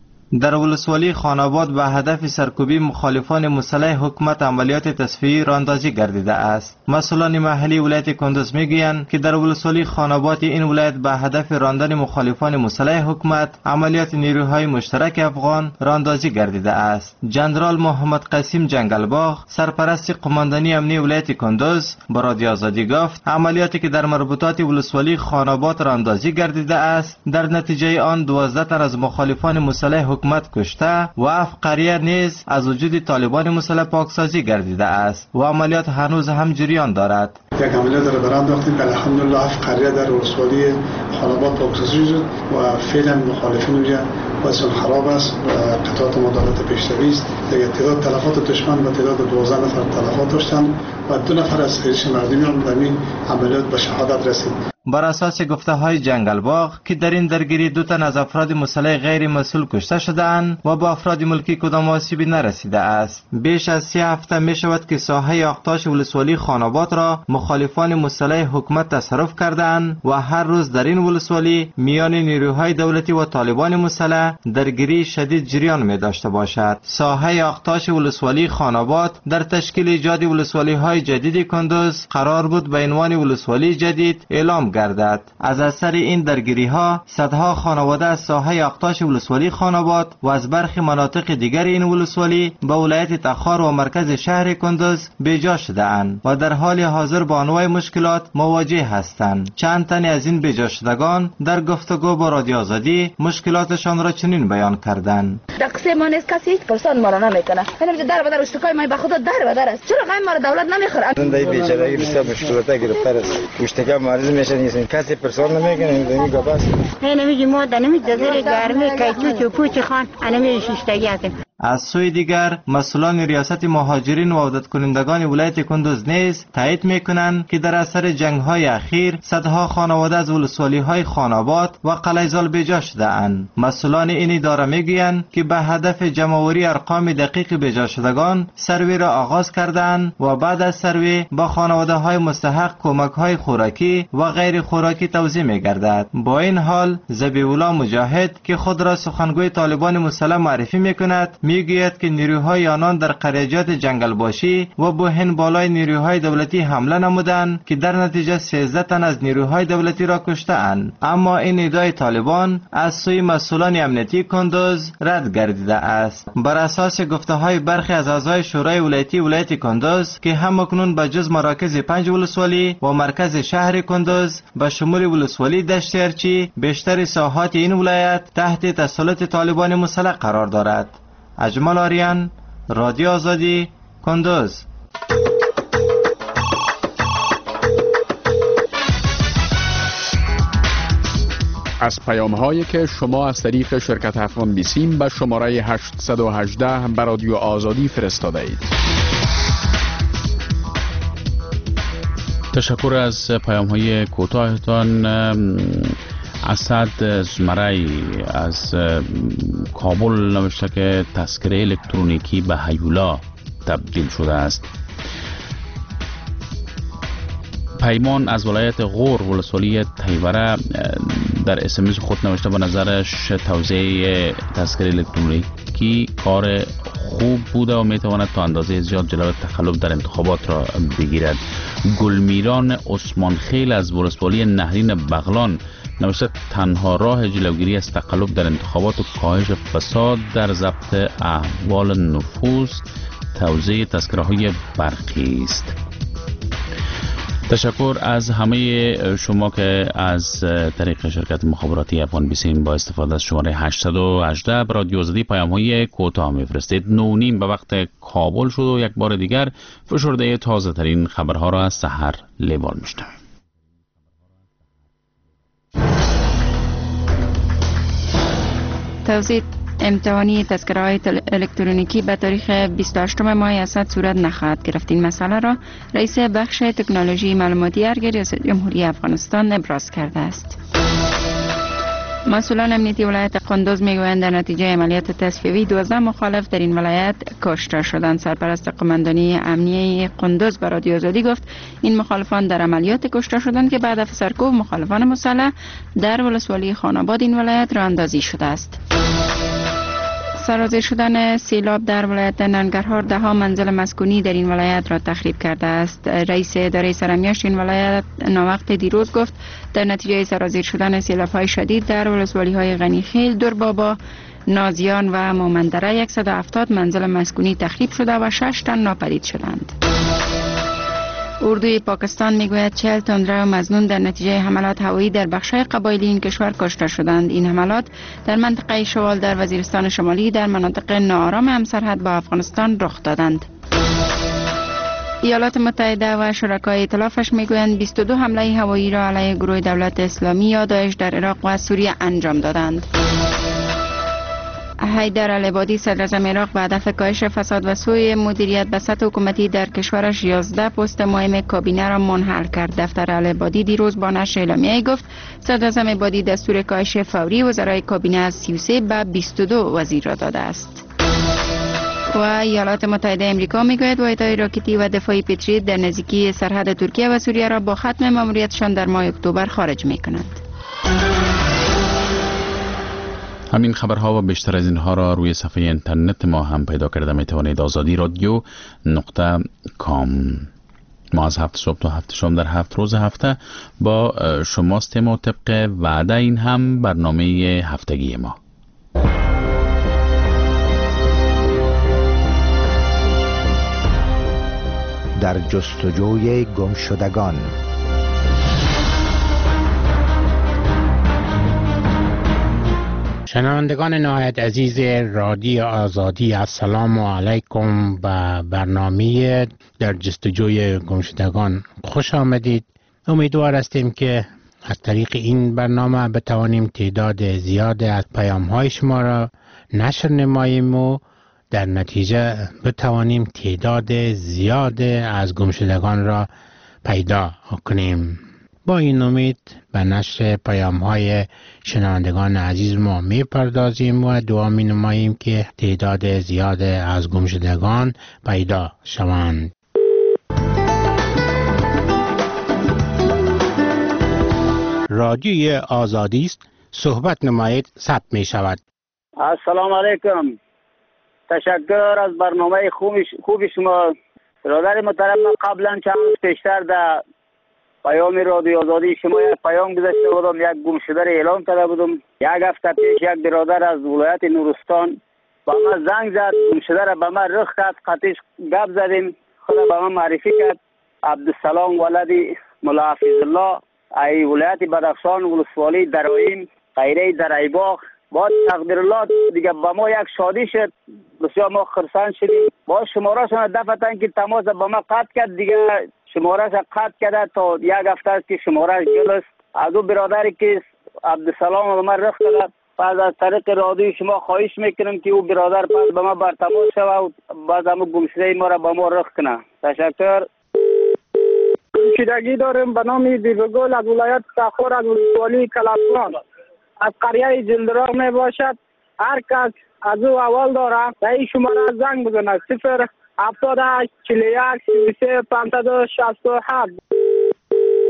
در ولسوالی خاناباد به هدف سرکوبی مخالفان مسلح حکومت عملیات تصفیه‌ای راه‌اندازی گردیده است. مسئولان محلی ولایت کندوز میگویند که در ولسوالی خاناباد این ولایت به هدف راندن مخالفان مسلح حکومت عملیات نیروهای مشترک افغان راه‌اندازی گردیده است. جنرال محمد قاسم جنگلباغ سرپرست قماندانی امنی ولایت کندوز با رادیو آزادی گفت عملیاتی که در مربوطات ولسوالی خاناباد راه‌اندازی گردیده است در نتیجه آن دوازده تن از مخالفان مسلح حکومت کشته و هفت قریه نیز از وجود طالبان مسلح پاکسازی گردیده است و عملیات هنوز هم جریان دارد. یک عملیات را برام داشتیم که الحمدلله هفت قریه در ولسوالی خاناباد پاکسازی شد و فعلا مخالفین اونجا وضعشان خراب است و قطعات مدارات پیشروی است. دیگه تعداد تلفات دشمن و تعداد دوازده نفر تلفات داشتن و دو نفر از خیریش مردمیان در این عملیات به شهادت رسید. بر اساس گفته های جنگلباغ که در این درگیری دو تن از افراد مسلح غیر مسئول کشته شدند و با افراد ملکی کدام آسیبی نرسیده است. بیش از سه هفته می شود که ساحه آغتاش ولسوالی خاناباد را مخالفان مسلح حکومت تصرف کردند و هر روز در این ولسوالی میان نیروهای دولتی و طالبان مسلح درگیری شدید جریان می داشته باشد. ساحه آغتاش ولسوالی خاناباد در تشکیل ایجاد ولسوالی های جدید کندوز قرار بود به عنوان ولسوالی جدید اعلام گردد. از اثر این درگیری ها صدها خانواده از ساحه آغتاش ولسوالی خاناباد و از برخی مناطق دیگر این ولسوالی به ولایت تخار و مرکز شهر کندوز بیجا شده اند و در حال حاضر با انواع مشکلات مواجه هستند. چند تن از این بیجا شدگان در گفتگو با رادیو آزادی مشکلاتشان را چنین بیان کردند. دقیقه ما نیست، کسی هیچ پرسان ما را نمیکنه. من در بدر اشتکای ما به خدا در بدر است. چرا غیر ما را دولت نمیخوره؟ زندگی بیچارگی بسیار مشکلات گرفتار است. اشتکا مریض میشه نیست. کسی پرسان نمیکنه این گپ است. نه نمیگی ما در نمی جزیره گرمی کیچو چو پوچ خان انمی شیشتگی هستیم. از سوی دیگر مسئولان ریاست مهاجرین و عودت کنندگان ولایت کندوز نیز تایید میکنند که در اثر جنگ‌های اخیر صدها خانواده از ولسوالی‌های خاناباد و قلیزال بیجا شده اند. مسئولان این اداره میگویند که به هدف جمع‌آوری ارقام دقیق بیجا شدگان سروی را آغاز کردند و بعد از سروی با خانواده‌های مستحق کمک‌های خوراکی و غیر خوراکی توزیع می‌گردد. با این حال ذبیح‌الله مجاهد که خود را سخنگوی طالبان مسلح معرفی میکند میگوید که نیروهای آنان در قریجات جنگلباشی و بوهن بالای نیروهای دولتی حمله نمودند که در نتیجه سیزده تن از نیروهای دولتی را کشته‌اند. اما این ادعای طالبان از سوی مسئولان امنیتی کندوز رد گردیده است. بر اساس گفته‌های برخی از اعضای شورای ولایتی ولایت کندوز که همکنون به جز مراکز پنج ولسوالی و مرکز شهر کندوز به شمول ولسوالی دشت ارچی بیشتر ساحات این ولایت تحت تسلط طالبان مسلح قرار دارد. اجمل آریان، رادیو آزادی، کندوز. از پیام هایی که شما از طریق شرکت افغان بیسیم به شماره هشتصد و هجده به رادیو آزادی فرستاده اید. تشکر از پیام های کوتاهتان. اسد زمرای از کابل نوشته که تذکره الکترونیکی به هیولا تبدیل شده است. پیمان از ولایت غور ولسوالی تیوره در اسمس خود نوشته به نظرش توزیع تذکره الکترونیکی کار خوب بوده و میتواند تا اندازه زیاد جلوی تخلف در انتخابات را بگیرد. گلمیران عثمان خیل از ولسوالی نهرین بغلان نوشته تنها راه جلوگیری از تخلف در انتخابات و کاهش فساد در ضبط احوال نفوذ توزیع تذکره های برقی است. تشکر از همه شما که از طریق شرکت مخابراتی افغان بیسیم با استفاده از شماره هشتصد و هجده به رادیو آزادی پیام های کوتاه میفرستید. نو نیم به وقت کابل شد و یک بار دیگر فشرده تازه ترین خبرها را از سحر لیوان میشنویم. توزیع امتحانی تذکره‌های الکترونیکی به تاریخ بیست و هشتم ماه اسد صورت نخواهد گرفت. این مسئله را رئیس بخش تکنولوژی معلوماتی ارگ ریاست جمهوری افغانستان ابراز کرده است. مسئولان امنیتی ولایت قندوز میگویند در نتیجه عملیات تصفیه‌ای دوازده مخالف در این ولایت کشته شدند. سرپرست قماندانی امنیه قندوز به رادیو آزادی گفت این مخالفان در عملیات کشته شدند که بعد از سرکوب مخالفان مسلح در ولسوالی خاناباد این ولایت راه اندازی شده است. سرازیر شدن سیلاب در ولایت ننگرهار ده ها منزل مسکونی در این ولایت را تخریب کرده است. رئیس اداره سرمیاشت این ولایت ناوقت دیروز گفت در نتیجه سرازیر شدن سیلاب های شدید در ولسوالی های غنیخیل، دوربابا، نازیان و مومندره صد و هفتاد منزل مسکونی تخریب شده و شش تن ناپدید شدند. اردوی پاکستان میگوید چهل تندرو مظنون در نتیجه حملات هوایی در بخش‌های قبایلی این کشور کشته شدند. این حملات در منطقه شوال در وزیرستان شمالی در مناطق ناآرام همسرحد با افغانستان رخ دادند. ایالات متحده و شرکای ائتلافش میگویند بیست و دو حمله هوایی را علیه گروه دولت اسلامی یا داعش در عراق و سوریه انجام دادند. حیدر العبادی صدر اعظم عراق به هدف کاهش فساد و سوء مدیریت به سطح حکومتی در کشورش یازده پست مهم کابینه را منحل کرد. دفتر العبادی دیروز با نشر اعلامیه‌ای گفت صدر اعظم عبادی دستور کاهش فوری وزرای کابینه از سی و سه به بیست و دو وزیر را داده است. و ایالات متحده امریکا میگوید واحدهای راکتی و دفاعی پتریوت در نزدیکی سرحد ترکیه و سوریه را با ختم ماموریتشان در ماه اکتبر خارج میکنند. همین خبرها و بیشتر از اینها را روی صفحه اینترنت ما هم پیدا کرده می توانید. آزادی رادیو نقطه کام. ما از هفت صبح تا هفت شام در هفت روز هفته با شماستیم و طبق وعده این هم برنامه هفتگی ما. در جستجوی گمشدگان. شنوندگان نهایت عزیز رادیو آزادی، السلام علیکم. به برنامه در جستجوی گمشدگان خوش آمدید. امیدوار هستیم که از طریق این برنامه بتوانیم تعداد زیاد از پیام های شما را نشر نماییم و در نتیجه بتوانیم تعداد زیاد از گمشدگان را پیدا کنیم. با این امید به نشر پیام های شنوندگان عزیز ما می پردازیم و دعا می نماییم که تعداد زیاد از گمشدگان پیدا شوند. رادیوی آزادی است، صحبت نمایید، ثبت می شود. السلام علیکم. تشکر از برنامه خوب شما. برادر محترم، قبلا چند روز پیشتر در پیام رادیو آزادی شما یک پیام گذاشته بودم، یک گمشده را اعلام کرده بودم. یک هفته پیش یک برادر از ولایت نورستان با ما زنگ زد، گمشده را به ما رخ کرد، قطعش گپ زدیم، خود به ما معرفی کرد. عبدالسلام ولدی ملا حفیظ الله، ای ولایت بدخشان، ولسوالی درایم، غیره در ایباغ. با تقدیر الله دیگه با ما یک شادی شد، بسیار ما خرسند شدیم. با شماره شما دفعتن که تماس با ما قطع کرد، دیگه شماره شا قطع کرده تا یک هفته است که شماره گل است. از او برادری که عبدالسلام به ما رخ داد، پس از طریق رادیو شما خواهش میکنم که او برادر پس به ما بر تماس شوه و باز همون گمشده ما را به ما رخ کنه. تشکر. گمشدگی داریم به نام دیوگل از ولایت سخور از ولسوالی کلافان، از قریه جلدراغ می باشد. هر کس از او اول داره به این شماره زنگ بزنه: صفر هفتاد و هشت چهل و یک سی و سه پانصد و شصت و هفت.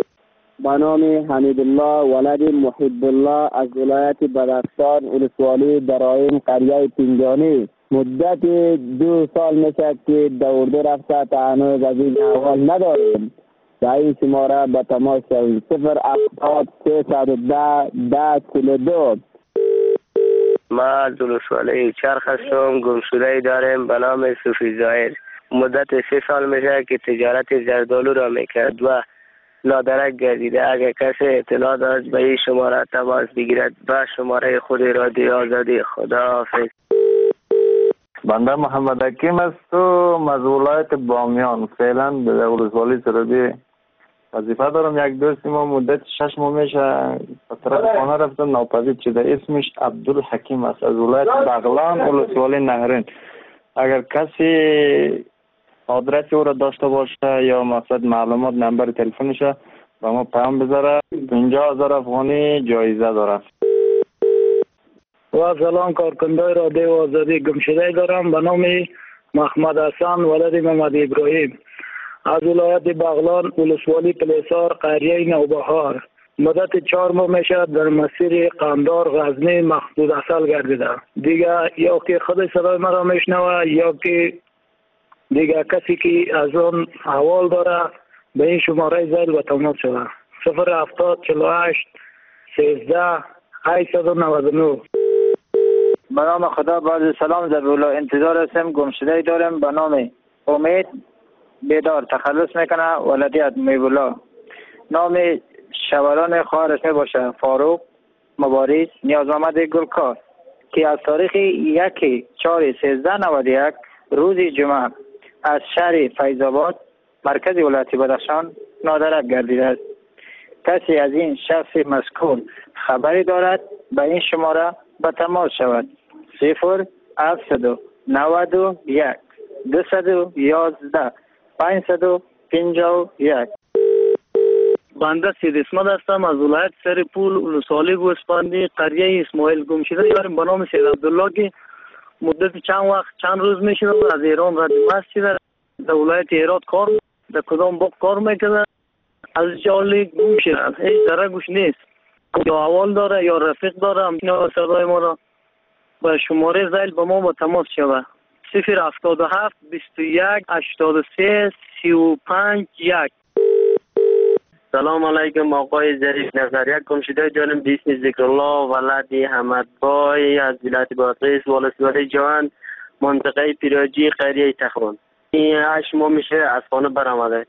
به نام حمیدالله ولد محب الله از ولایت بدخشان ولسوالی درایم قریه پینجانی. مدت دو سال میشه که دورده رفته تا هنوز از این احوال نداریم. در این شماره به تماس شوید صفر هفتاد سه صد و ده ده چهل و دو. ما از ولسوالی چرخ هستم. گمشده داریم به نام صوفی ظاهر. مدت سه سال میشه که تجارت زردالو را میکرد و نادرک گردیده. اگر کسی اطلاع داشت به این شماره تماس بگیرد. به شماره خود رادیو آزادی. خداحافظ. بنده محمد حکیم است و از ولایت بامیان. فعلا به ولسوالی سرابی وظیفه دارم. یک دوست ما مدت شش ماه میشه طرف خانه رفتم ناپدید شده. اسمش عبدالحکیم است از ولایت بغلان ولسوالی نهرین. اگر کسی آدرس او را داشته باشه یا مقصد معلومات نمبر تلفنش با ما پیام بذاره. پنجاه هزار افغانی جایزه داره. و سلام کارکنده رادیو آزادی. گمشده دارم به نام محمد حسن ولد محمد ابراهیم از ولایت بغلان ولسوالی پلیسار قریه نوبهار. مدت چهار ماه میشه در مسیر قندار غزنی مخدود اصل گردیده. دیگه یا که خود صدای مرا میشنوه یا که دیگه کسی که از اون حوال داره به این شماره زد و تماس شده. صفر هفتاد چهل و هشت سیزده هشتصد و نود و نه. به نام خدا بعد سلام زبولا انتظار هستم. گمشده دارم به نام امید بیدار تخلص میکنه ولدیت میبولا. نام شوران خواهرش می باشه فاروق مبارز نیاز محمد گلکار که از تاریخ یک چهار سیزده نود و یک روز جمعه از شهر فیض‌آباد مرکز ولایت بدخشان نادرک گردیده است. کسی از این شخص مذکور خبری دارد به این شماره به تماس شود. صفر هفتصد و نود و یک دویست و یازده پانصد و پنجاه و یک. بنده سید اسمت هستم از ولایت سرپول ولسوالی گوسفندی قریه اسماعیل. گمشده داریم به نام سید عبدالله که مدت چند وقت چند روز میشه از ایران رد مسجد در ولایت هرات کار در کدام باغ کار میکنه. از جالی گم شده. هیچ درگوش نیست. یا اول داره یا رفیق داره. نه صدای ما را به شماره زیل به ما با تماس شود. صفر هفتاد و هفت بیست و یک هشتاد و سه سی و پنج یک. سلام علیکم آقای ظریف نظریه. گمشده جانم بیسم ذکرالله ولد حمد بای از ولایت بادغیس ولسوالی جوان منطقه پیراجی قریه تخران. این هشت ماه میشه از خانه برآمده.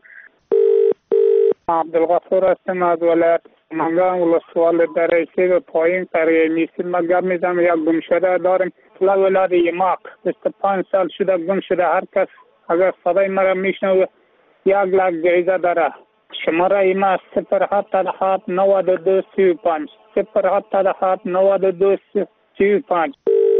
عبدالغفور هستم از ولایت منگان ولسوالی درایسی و پایین قریه میسیم. ما گپ میزنم یک گمشده داریم طلا ولاد یماق بیست و پنج سال شده گم شده. هر کس اگر صدای مرا میشنوه یک لک جایزه داره. شماره ایما صفر هفتاد و هفت نود و دو سی و پنج صفر هفتاد و هفت نود و دو سی و پنج.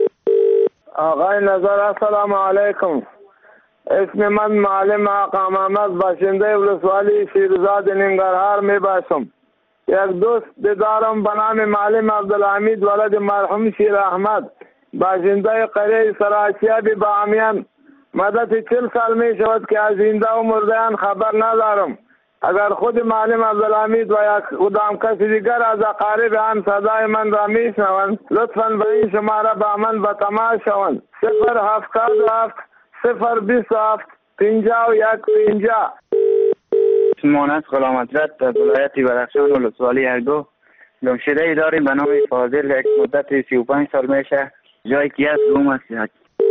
آقای نظر السلام علیکم. اسم من معلم آقا محمد باشنده ولسوالی شیرزاد ننگرهار می باشم. یک دوست دارم به نام معلم عبدالحمید ولد مرحوم شیر احمد باشنده قریه سراشیابی بامیان. مدت چل سال می شود که از زنده و مردهان خبر ندارم. اگر خود معلم عبدالحمید و یا کدام کسی دیگر از اقارب آن صدای من را میشنوند لطفاً به این شماره با من به تماس شوند. صفر هفتاد و هفت صفر بیست و هفت پنجاه و یک پنجاه. مانند غلامترد در ولایت بدخشان ولسوالی ارگو. گمشده ای داریم به نام فاضل یک مدت سی و پنج سال میشه. جایی که از گم است.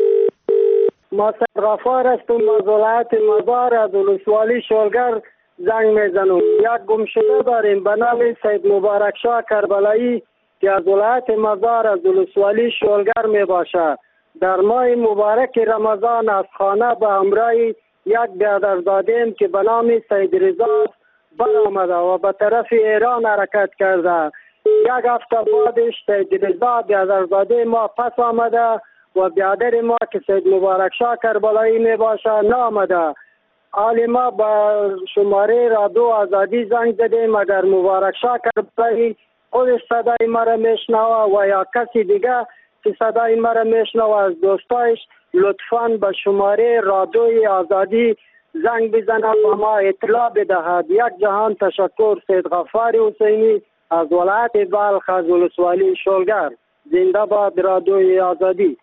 ما غفار هستم از ولایت مزار از ولسوالی شولگر زنگ میزنم. یک گمشده داریم به نام سید مبارک شاه کربلایی که از ولایت مزار از ولسوالی شولگر می باشه. در ماه مبارک رمضان از خانه به همراه یک برادرزاده که به نام سید رضا برآمده و به طرف ایران حرکت کرده. یک هفته بعدش سید رضا برادرزاده ما پس آمده و برادر ما که سید مبارک شاه کربلایی می باشه نامده. حالی ما با شماره رادیو آزادی زنگ زدیم اگر مبارک شاه کربلایی خودش صدای مرا میشنوه و یا کسی دیگه که صدای مرا میشنوه از دوستایش لطفاً به شماره رادیوی آزادی زنگ بزنه و ما اطلاع بدهد. یک جهان تشکر. سید غفار حسینی از ولایت بلخ از ولسوالی شولگر. زنده باد رادیوی آزادی.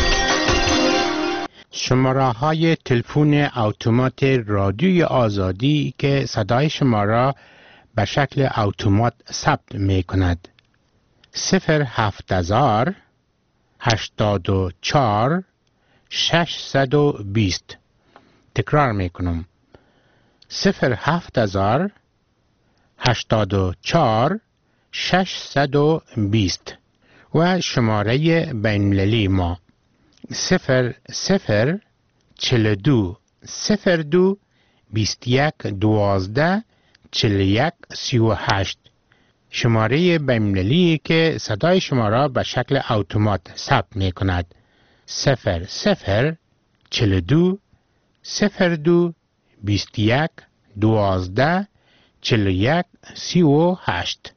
شماره های تلفن اتومات رادیوی آزادی که صدای شما را به شکل اتومات ثبت می کند: صفر هفت هزار هشتاد و چهار ششصد و بیست. تکرار می کنم: صفر هفت هزار هشتاد و چهار ششصد و بیست. و شماره بین‌المللی ما صفر صفر چهل و دو صفر دو بیست و یک دوازده چهل و یک سی و هشت. شماره بین‌المللی که صدای شما را به شکل اتومات ثبت می کند: صفر صفر چهل و دو صفر دو بیست و یک دوازده چهل و یک سی و هشت.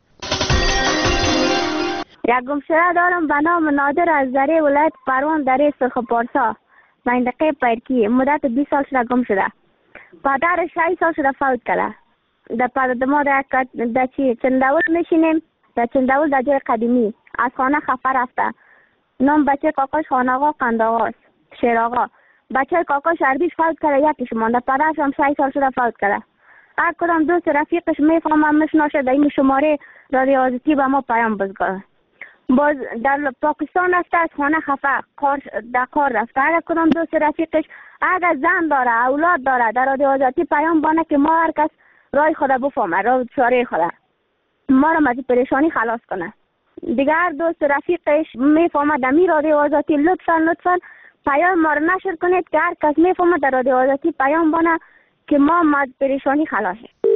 یک گمشده دارم به نام نادر از ذره ولایت پروان دره سرخ پارسا منطقه پیرکی. مدت بیست سال شده گم شده. پدر شش سال شده فوت کرده. در پدر ما در در چی چنداول میشینیم، در چنداول در جای قدیمی از خانه خفه رفته. نام بچه کاکاش خان آقا قند آقاست، شیر آقا. بچه کاکاش عربیش فوت کرده، یکیش مانده. پدرش هم شش سال شده فوت کرده. هر کدام دوست رفیقش میفهمم میشناسه در این شماره رادیو آزادی به ما پیام بزنه. باز در پاکستان رفته، از خانه خفه کار در کار رفته. هر کدام دوست رفیقش اگر زن داره اولاد داره در رادیو آزادی پیام بانه که ما هر کس رای خدا بفهمه، راه چاره خدا ما را از پریشانی خلاص کنه. دیگر دوست رفیقش میفهمه در می رادیو آزادی لطفا لطفا پیام ما را نشر کنید که هر کس میفهمه در رادیو آزادی پیام بانه که ما از پریشانی خلاص.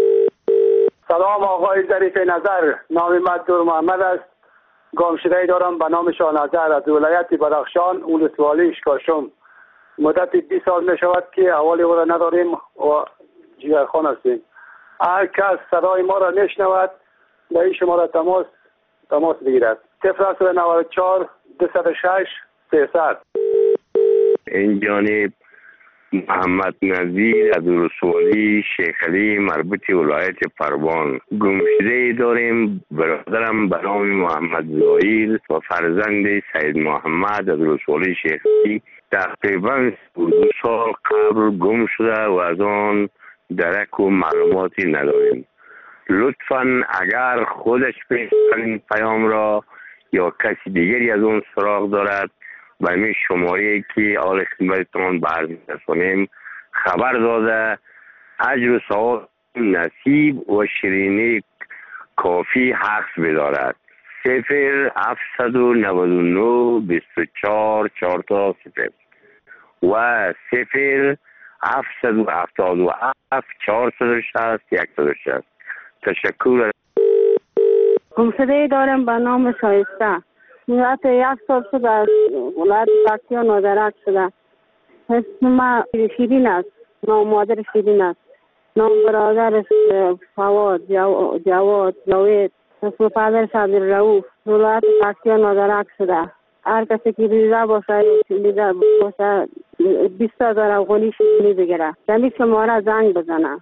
سلام آقای ظریف نظر، نام من دور محمد است. گمشده دارم به نام شاه نظر از ولایت بدخشان ولسوالی اشکاشم. مدت بیست سال می شود که احوال او را نداریم و جگرخوان هستیم. هر کس صدای ما را نشنود به این شماره تماس تماس بگیرد: صفر نود و چهار دویست و شش سیصد. این جانب محمد نظیر از ولسوالی شیخ علی مربوط ولایت پروان. گمشده داریم. برادرم به نام محمد زاهیل و فرزند سید محمد از ولسوالی شیخ علی تقریبا دو سال قبل گم شده و از آن درک و معلوماتی نداریم. لطفاً اگر خودش این پیام را یا کسی دیگری از اون سراغ دارد و این شماره که آل خدمتتان برز می‌رسانیم خبر داده اجر و ثواب نصیب و شیرینی کافی حق بدارد. صفر هفتصد و نود و نه بیست و چهار چهار تا صفر و صفر هفتصد و هفتاد و هفت چهارصد و شصت صد و شصت. تشکر. گمشده دارم به نام شایسته. مدت یک سال شده از ولایت پکتیا نادرک شده. اسم ما شیرین است، نام مادر شیرین است، نام برادرش فواد جواد جاوید، اسم پدرش عبدالرؤوف. ولایت پکتیا نادرک شده. هر کسی که ریزه باشه ریزه باشه بیست هزار افغانی شیرینی بگیره. دمی شماره زنگ بزنه.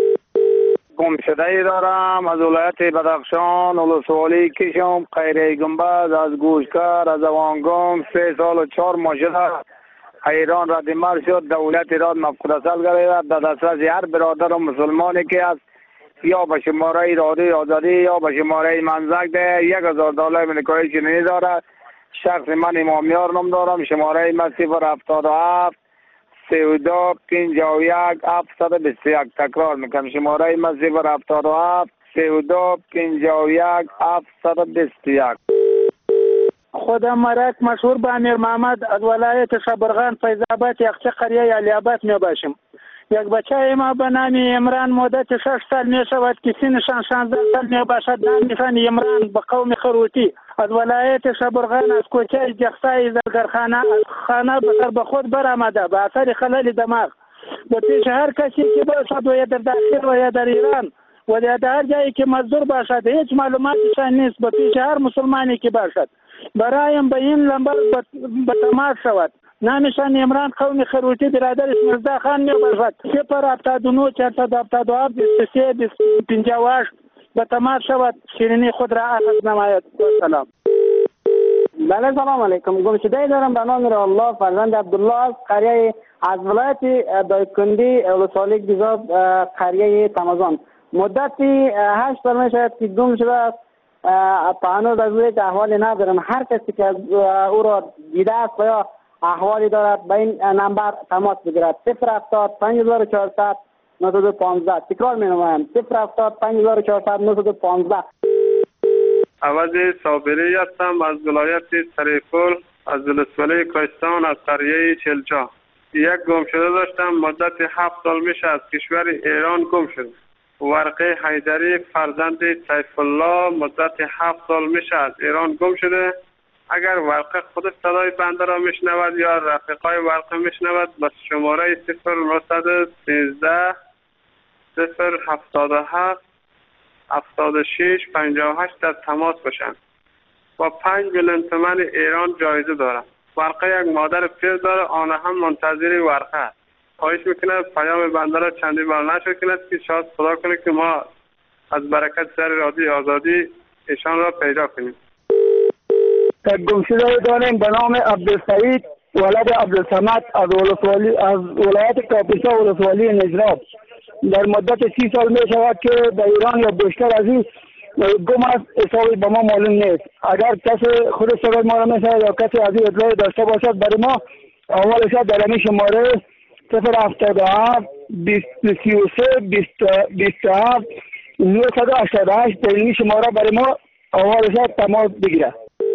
گمشده دارم از ولایت بدخشان ولسوالی کشم خیره گنبد از گوشکر از اوانگام. سه سال و چهار ماه شده ایران رد مر شد. دولت ایران مفقود اصل گرفت. در دسترس هر برادر و مسلمانی که از یا به شماره رادیوی آزادی یا به شماره منزک ده یک هزار دلار امریکایی چنینی دارد. شخص من امامیار نام دارم. شماره من صفر هفتاد و هفت سی و دو پنجاه و یک هفتصد و بیست و یک. تکرار میکنم شماره من صفر هفتاد و هفت سی و دو پنجاه و یک هفتصد و بیست و یک. خودم مرک مشهور به امیر محمد از ولایت شبرغان فیض آباد یخچه قریه علی آباد می باشم. یک بچه ما به نام عمران مدت شش سال می شود که سنشان شانزده سال می باشد. نامشان عمران به قوم خروتی از ولایت شبرغان از کوچه جخصای زرگرخانه خانه بسر به خود برآمده به اثر خلل دماغ. به پیش هر کسی که باشد و یا در داخل و یا در ایران و یا در هر جایی که مزدور باشد هیچ معلوماتشان نیست. به پیش هر مسلمانی که باشد برایم به این لمبر به تماس شود. نامشان عمران قوم خروجی برادرش مرزا خان می باشد. صفر هفتاد و نه چهارصد هفتاد و هفت بیست و سه بیست و پنجاه و هشت به تماس شود شیرینی خود را عرض نماید. سلام. بله سلام علیکم. گمشده دارم به نام الله فرزند عبدالله از قریه از ولایت دایکندی ولسوالی گیزاب قریه تمازان. مدتی هشت سال می شود که گم شده است. تا هنوز از وی احوالی ندارم. هر کسی که او را دیده است یا احوالی دارد به این نمبر تماس بگیرد. صفر هفتاد پنج هزار و چهارصد نهصد و پانزده. تکرار می نمایم. صفر هفتاد پنج هزار و چهارصد نهصد و پانزده. عوض صابری هستم از ولایت سریفل از ولسوالی کوهستان از قریه چلچا. یک گم شده داشتم. مدت هفت سال میشه از کشور ایران گم شد. ورقه حیدری فرزند سیف الله مدت هفت سال میشه از ایران گم شده. اگر ورقه خود صدای بنده را میشنود یا رفیقای ورقه میشنود بس شماره صفر نهصد سیزده صفر هفتاد و هفت هفتاد و شش پنجاه و هشت در تماس باشند. با پنج میلیون تومان ایران جایزه دارم. ورقه یک مادر پیر داره، آن هم منتظر ورقه است. خواهش میکنه پیام بنده را چندی بار نشر کند که شاید خدا کنه که ما از برکت سر رادیو آزادی ایشان را پیدا کنیم. گمشده داریم به نام عبدالسعید ولد عبدالصمد از ولسوالی از ولایت کاپیسا ولسوالی نجراب. در مدت سی سال می شود که در ایران یا بیشتر از این گم است. حسابی به ما معلوم نیست. اگر کسی خود صدای ما را میشنود یا کسی از این اطلاعی داشته باشد برای ما اولش در همین شماره صفر هفتاد و هفت بیست سی و سه بیست و هفت نهصد و هشتاد و هشت در این شماره برای ما اولش تماس بگیرد.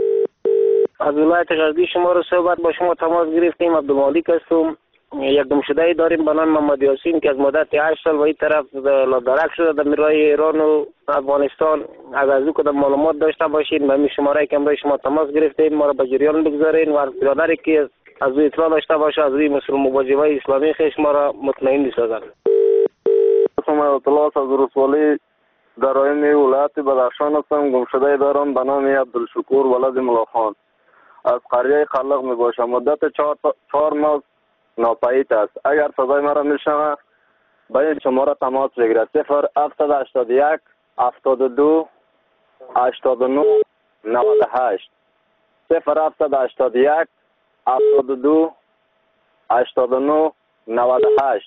از ولایت غزنی شما رو صحبت با شما تماس گرفتیم. عبدالمالک هستم. یک گمشده داریم به نام محمد یاسین که از مدت هشت سال به این طرف لادرک شده در میرای ایران و افغانستان. اگر از او کدام معلومات داشته باشید به این شماره که امروز شما تماس گرفتیم ما را به جریان بگذارین و برادری که از او اطلاع داشته باشه از روی مسئول مواجهه اسلامی خیش ما را مطمئن بسازند. اسم اطلاع از ولسوالی در آیین ولایت بدخشان هستم. گمشده دارم به نام عبدالشکور ولد ملاخان از قریه خلق می باشم. مدت چهار, چهار ماه ناپدید است. اگر صدای مرا میشنوه به این شماره تماس بگیرد. صفر هفتصد و هشتاد و یک هفتاد و دو هشتاد و نه نود و هشت صفر هفتصد و هشتاد و یک هفتاد و دو هشتاد و نه نود و هشت.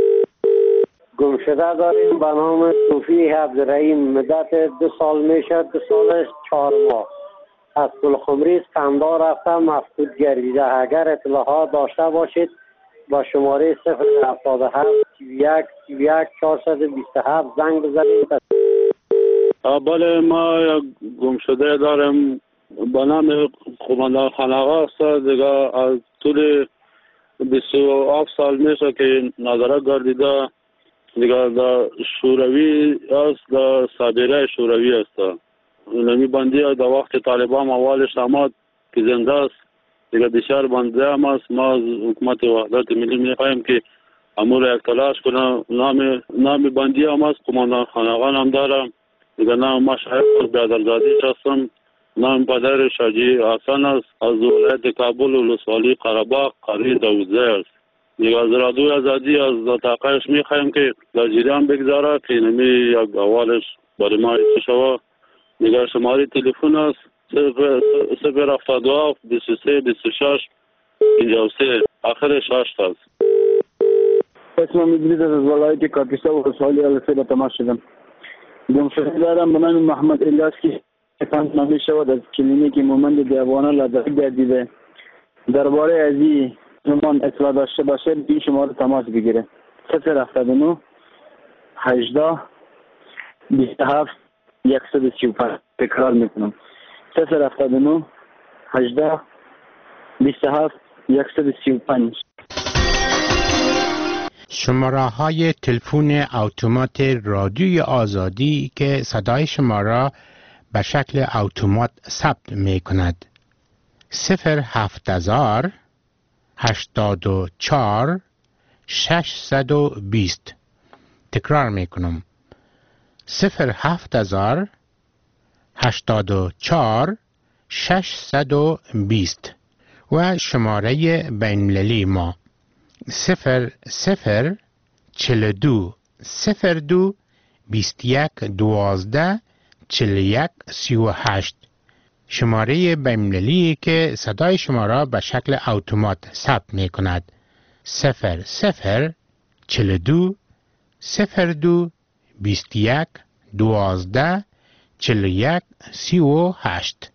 گمشده داریم به نام صوفی عبدالرحیم. مدت دو سال میشد. دو سال چهار ماه از پلخمری اسکندر رفتم مفقود گردیده. اگر اطلاعات داشته باشید با شماره صفر هفتاد و هفت سی و یک سی و یک چهارصد و بیست و هفت زنگ بزنید. بله ما گم شده دارم به نام قماندان خانقا است. دیگه از طول بیست و هفت سال میشه که نظاره گردیده. دیگه در شوروی است، در سابیره شوروی است. نمی بندی در وقت طالبان اولش آمد که زنده است. دیگه بسیار بنده هم است. ما از حکومت وحدت ملی میخواهیم که امور یک تلاش کنه. نام نام بندی هم است. قماندان خانقان هم دارم. دیگه نام ما شاید بیادرزادیش هستم. نام پدر شاجی حسن است از ولایت کابل ولسوالی قره‌باغ قریه دوزده است. دیگه از رادیو آزادی از تاقیش میخواهیم که در جریان بگذاره که نمی یک اولش برای ما ایسه شود. دیگر شماره تلفن است صفر هفتاد و هفت بیست و سه بیست و شش پنجاه و سه آخرش هشت است. اسمم ادریس از ولایت کاپیسا و ولسوالی السه به تماس شدم. گمشده دارم به نام محمد الیاس که تنظیم نمی شود از کلینیک مومند دیوانه لادرک گردیده. درباره از این زمان اطلاع داشته باشه این شماره تماس بگیره. صفر هفتاد و نه هجده بیست و هفت صد و سی و پنج. تکرار میکنم صفر هفتاد و نه هجده بیست و هفت صد و سی و پنج. شماره های تلفن اتومات رادیوی آزادی که صدای شما را به شکل اتومات ثبت می کند. صفر هفت هزار هشتاد و چهار ششصد و بیست. تکرار می کنم صفر هفت هزار هشتاد و چهار ششصد و بیست. و شماره بین‌المللی ما صفر صفر چهل و دو صفر دو بیست و یک دوازده چهل و یک سی و هشت. شماره بین‌المللی که صدای شما را به شکل اتومات ثبت می کند. صفر صفر چهل و دو صفر دو بیست و یک دوازده چهل و یک سی و هشت.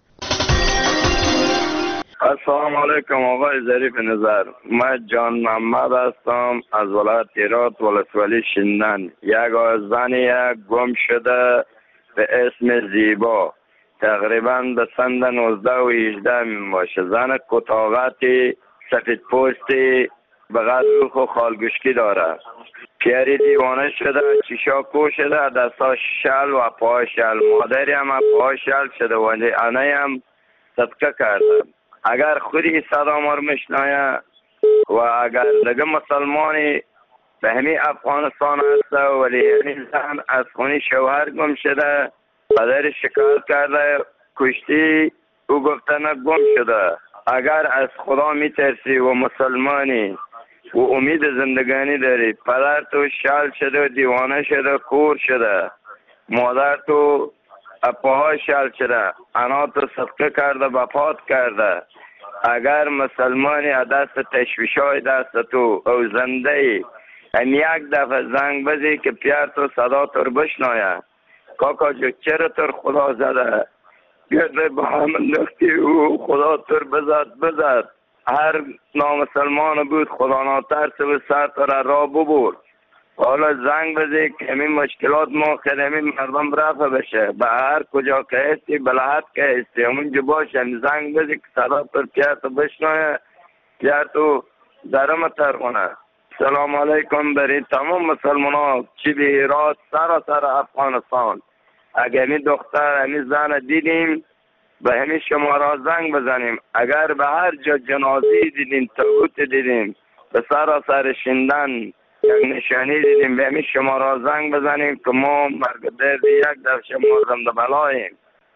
السلام علیکم آقای ظریف نظر. من جان محمد هستم از ولایت هرات ولسوالی شندن. یک زن یک گم شده به اسم زیبا، تقریبا به سند نوزده و هجده می باشه. زن کتاغتی سفید پوستی به قدر روخ و خالگوشکی داره. پیری دیوانه شده، چیشا کو شده، دستا شل و پا شل. مادری هم پا شل شده و انه هم صدقه کرده. اگر خودی صدا ما رو میشنایه و اگر دیگه مسلمانی به همین افغانستان هسته ولی همین زن از خونی شوهر گم شده، پدر شکایت کرده کشتی، او گفته نه گم شده. اگر از خدا میترسی و مسلمانی و امید زندگانی داری، پدر تو شل شده و دیوانه شده کور شده، مادر تو اپاها شل شده، انا تو صدقه کرده بپات کرده. اگر مسلمانی دست تشویشای دست تو او زنده ای هم یک دفعه زنگ بزی که پیار تو صدا تر بشنایه کاکا جو چرا تر خدا زده گرده به هم انداختی او خدا تر بزد بزد. هر نامسلمان بود خدا ناترس و سر تر را ببرد. حالا زنگ بزی که همین مشکلات ما خدمی مردم رفع بشه. به هر کجا که هستی بلحت که هستی همونجا باشه زنگ بزی که صدا پر پیار تو بشنایه، پیار تو درم تر کنه. سلام علیکم برای تمام مسلمان ها چی به هرات سراسر افغانستان. اگه همین دختر همین زن دیدیم به همین شما را زنگ بزنیم. اگر به هر جا جنازی دیدیم تابوت دیدیم به سراسر شندن یک نشانی دیدیم به همین شما را زنگ بزنیم که ما مرگ درد یک در شما زنده بلاییم.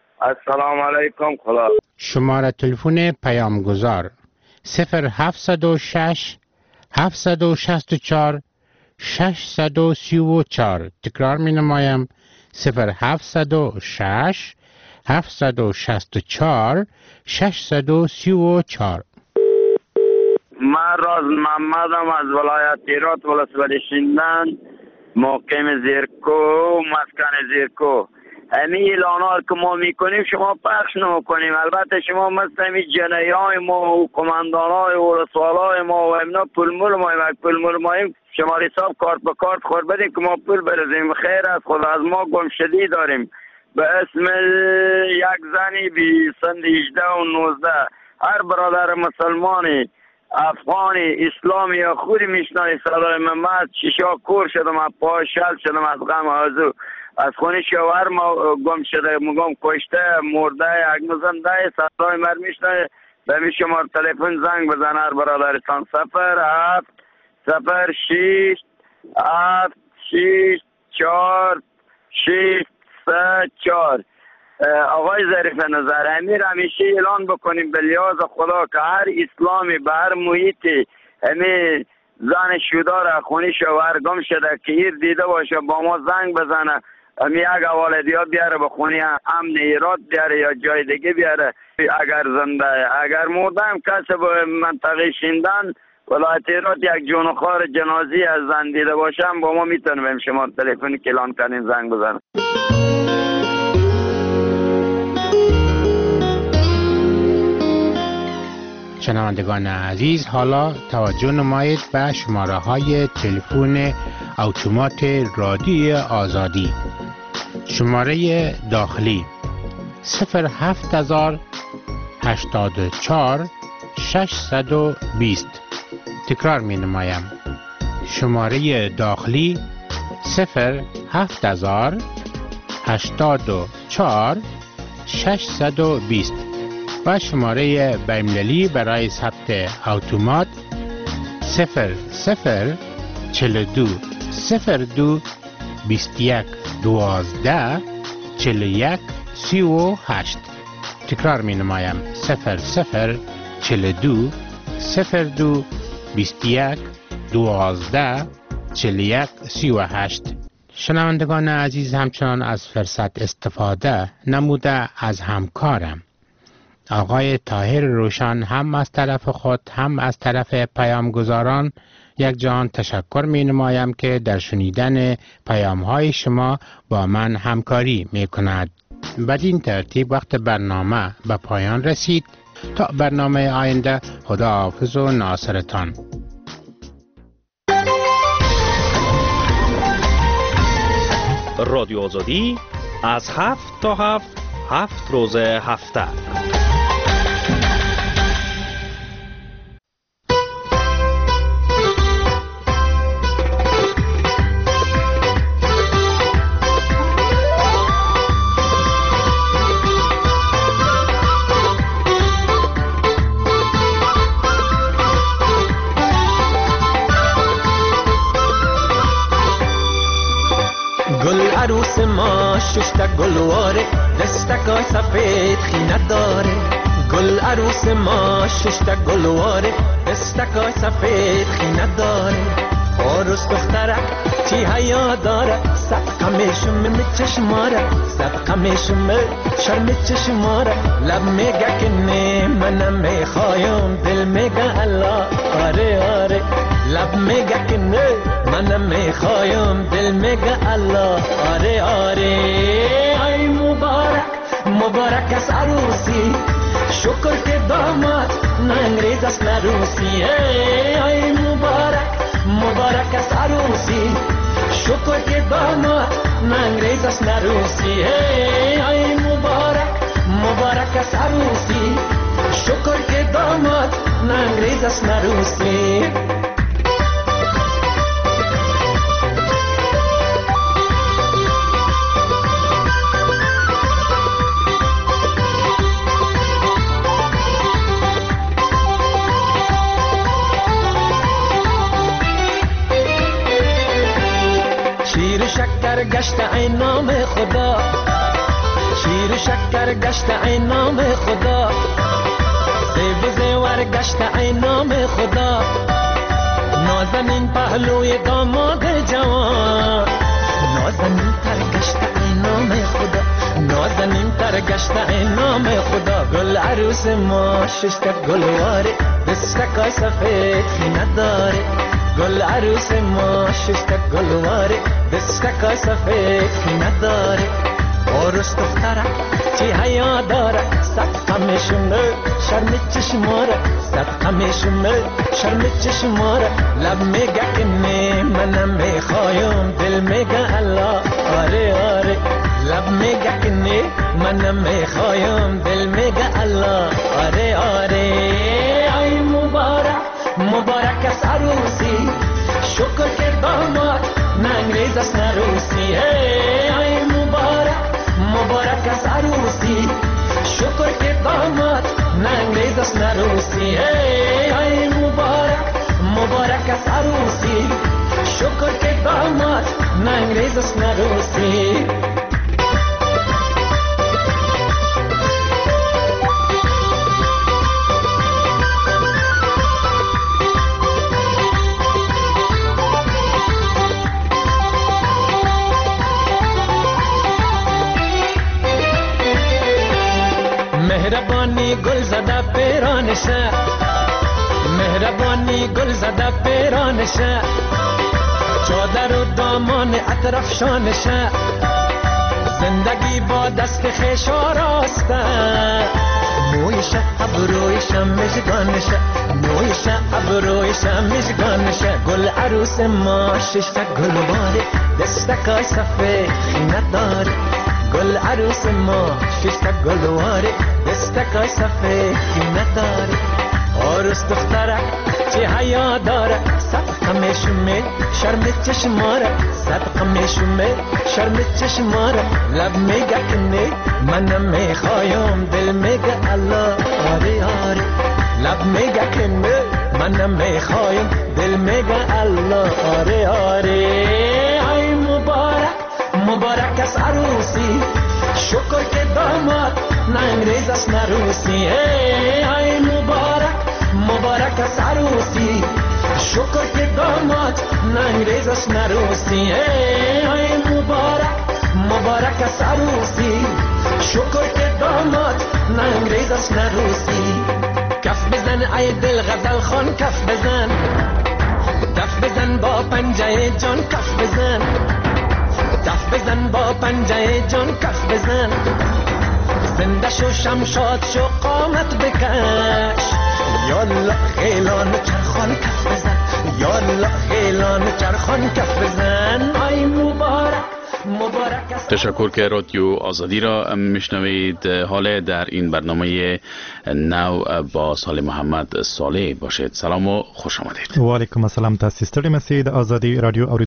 السلام علیکم. خدا. شماره تلفن پیامگذار صفر هفت صفر شش هفت شش چهار شش سه چهار. تکرار می نمایم صفر هفت صفر شش هفت شش چهار شش سه چهار. من راز محمدم از ولایت هرات ولسوالی شندن، مقیم زیرکو، مسکن زیرکو. همین اعلانات که ما میکنیم شما پخش نمیکنیم. البته شما مثل همین جنایی های ما و کماندان های و رسوال های ما و امنا پول مول ما و پول مول ماییم شما حساب کارت به کارت خور بدیم که ما پول برزیم. خیر از خدا از ما گمشدی داریم به اسم یک زنی بی سند هجده و نوزده. هر برادر مسلمانی افغانی اسلامی یا خودی میشنای صدای من شیشا کور شدم، از پا شل شدم از غم آزو. از خونی شوهر ما گم شده، مگم کشته مرده یک مزنده صدای من میشنای. به می شما تلفن زنگ بزن هر برادرستان صفر هفت صفر شیش هفت شیش چار شیش سه چار. آقای ظریف نظر امیر همیشه اعلان بکنیم به لیاز خدا که هر اسلامی به هر محیطی همین زن شودار خونی شوهر گم شده که ایر دیده باشه با ما زنگ بزنه. همین یک والدی ها بیاره به خونی امن هرات بیاره یا جای دیگه بیاره. اگر زنده اگر مرده هم کسی به منطقه شندن ولایت هرات یک جونخوار جنازی از زن دیده باشه هم با ما میتونیم شما تلفنی که اعلان کنیم زنگ بزنه. شنوندگان عزیز حالا توجه نمایید به شماره های تلفن اتومات رادیوی آزادی. شماره داخلی صفر هفت هزار هشتاد و چهار ششصد و بیست. تکرار می نمایم شماره داخلی صفر هفت هزار هشتاد و چهار ششصد و بیست و شماره بین‌المللی برای ثبت اتومات صفر صفر چهل و دو صفر دو بیست و یک دوازده چهل و یک سی و هشت. تکرار می نمایم صفر صفر چهل و دو صفر دو بیست و یک دوازده چهل و یک سی و هشت. شنوندگان عزیز، همچنان از فرصت استفاده نموده از همکارم آقای طاهر روشن هم از طرف خود هم از طرف پیامگزاران یک جهان تشکر می نمایم که در شنیدن پیام های شما با من همکاری می کند. بدین ترتیب وقت برنامه به پایان رسید. تا برنامه آینده، خدا حافظ و ناصرتان. رادیو آزادی از هفت تا هفت هفت روز هفته. عروس ما ششتا گلواره دستکای سفید خینه داره. گل عروس ما ششتا گلواره دستکای سفید خینه داره. عروس دخترک چی حیا داره صدقه میشم چشماره صدقه میشم شرم چشماره. لب میگه که نه منم میخوایم دل میگه الله آره آره. لب میگه که نه منم میخوایم دل میگه الله آره آره. ای مبارک مبارک از عروسی شکر که داماد نه انگریز است نه روسی. ای مبارک مبارک از عروسی شکر که داماد نه انگریز است نه روسی. ای مبارک مبارک از عروسی شکر که داماد نه انگریز است نه روسی. شکر گشت ای نام خدا شیر و شکر گشت ای نام خدا. زیب و زیور گشت ای نام خدا. نازنین پهلوی داماد جوان نازنین تر گشت ای نام خدا. نازنین تر گشت ای نام خدا. گل عروس ما ششتا گلواره دستکای سفید خینه داره. گل عروس ما ششتا گلواره دستکای سفید خینه داره. عروس دخترک چی حیا داره صدقه میشم شرم چشماره صدقه میشم شرم چشماره. لب میگه که نه منم میخوایم دل میگه الله آره آره. لب میگه که نه منم میخوایم دل میگه الله آره آره. ای مبارک مبارک از عروسی شکر که داماد نه انگریز است نه روسی. ای مبارک مبارک از عروسی شکر که داماد نه انگریز است نه روسی. ای مبارک مبارک از عروسی شکر که داماد نه انگریز است نه روسی. مهربانی گل زده پیرانشه مهربانی گل زده پیرانشه. چادر و دامان اطراف شانشه. زندگی با دست خیش آراسته. مویشه ابرویشه مژگانشه مویشه ابرویشه مژگانشه. گل عروس ما ششتا گلواره دستکای سفید خینه داره. گل عروس ما ششتا گلواره دستکای سفید خینه داره. عروس دخترک چی حیا داره صدقه میشم شرم چشماره صدقه میشم شرم چشماره. لب میگه که نه منم میخوایم دل میگه الله آره آره. لب میگه که نه منم میخوایم دل میگه الله آره آره. ای مبارک مبارک از عروسی شکر که داماد نه انگریز است نه روسی. ای مبارک است عروسی شکر که داماد ننگریزش نروسی ای مبارک مبارک است عروسی شکر که داماد ننگریزش نروسی کف بزن ای دل غزل خان کف بزن دف بزن با پنجه جان کف بزن دف بزن با پنجه جان کف بزن زنده شو شمشاد شو قامت بکش یالا خیلان چرخان کف بزن یالا خیلان چرخان کف بزن ای مبارک مبارک. تشکر که رادیو آزادی را میشنوید. حالا در این برنامه نو با سال محمد صالح باشید. سلام و خوش آمدید. و علیکم السلام. تاسیس ستړي مسید آزادی رادیو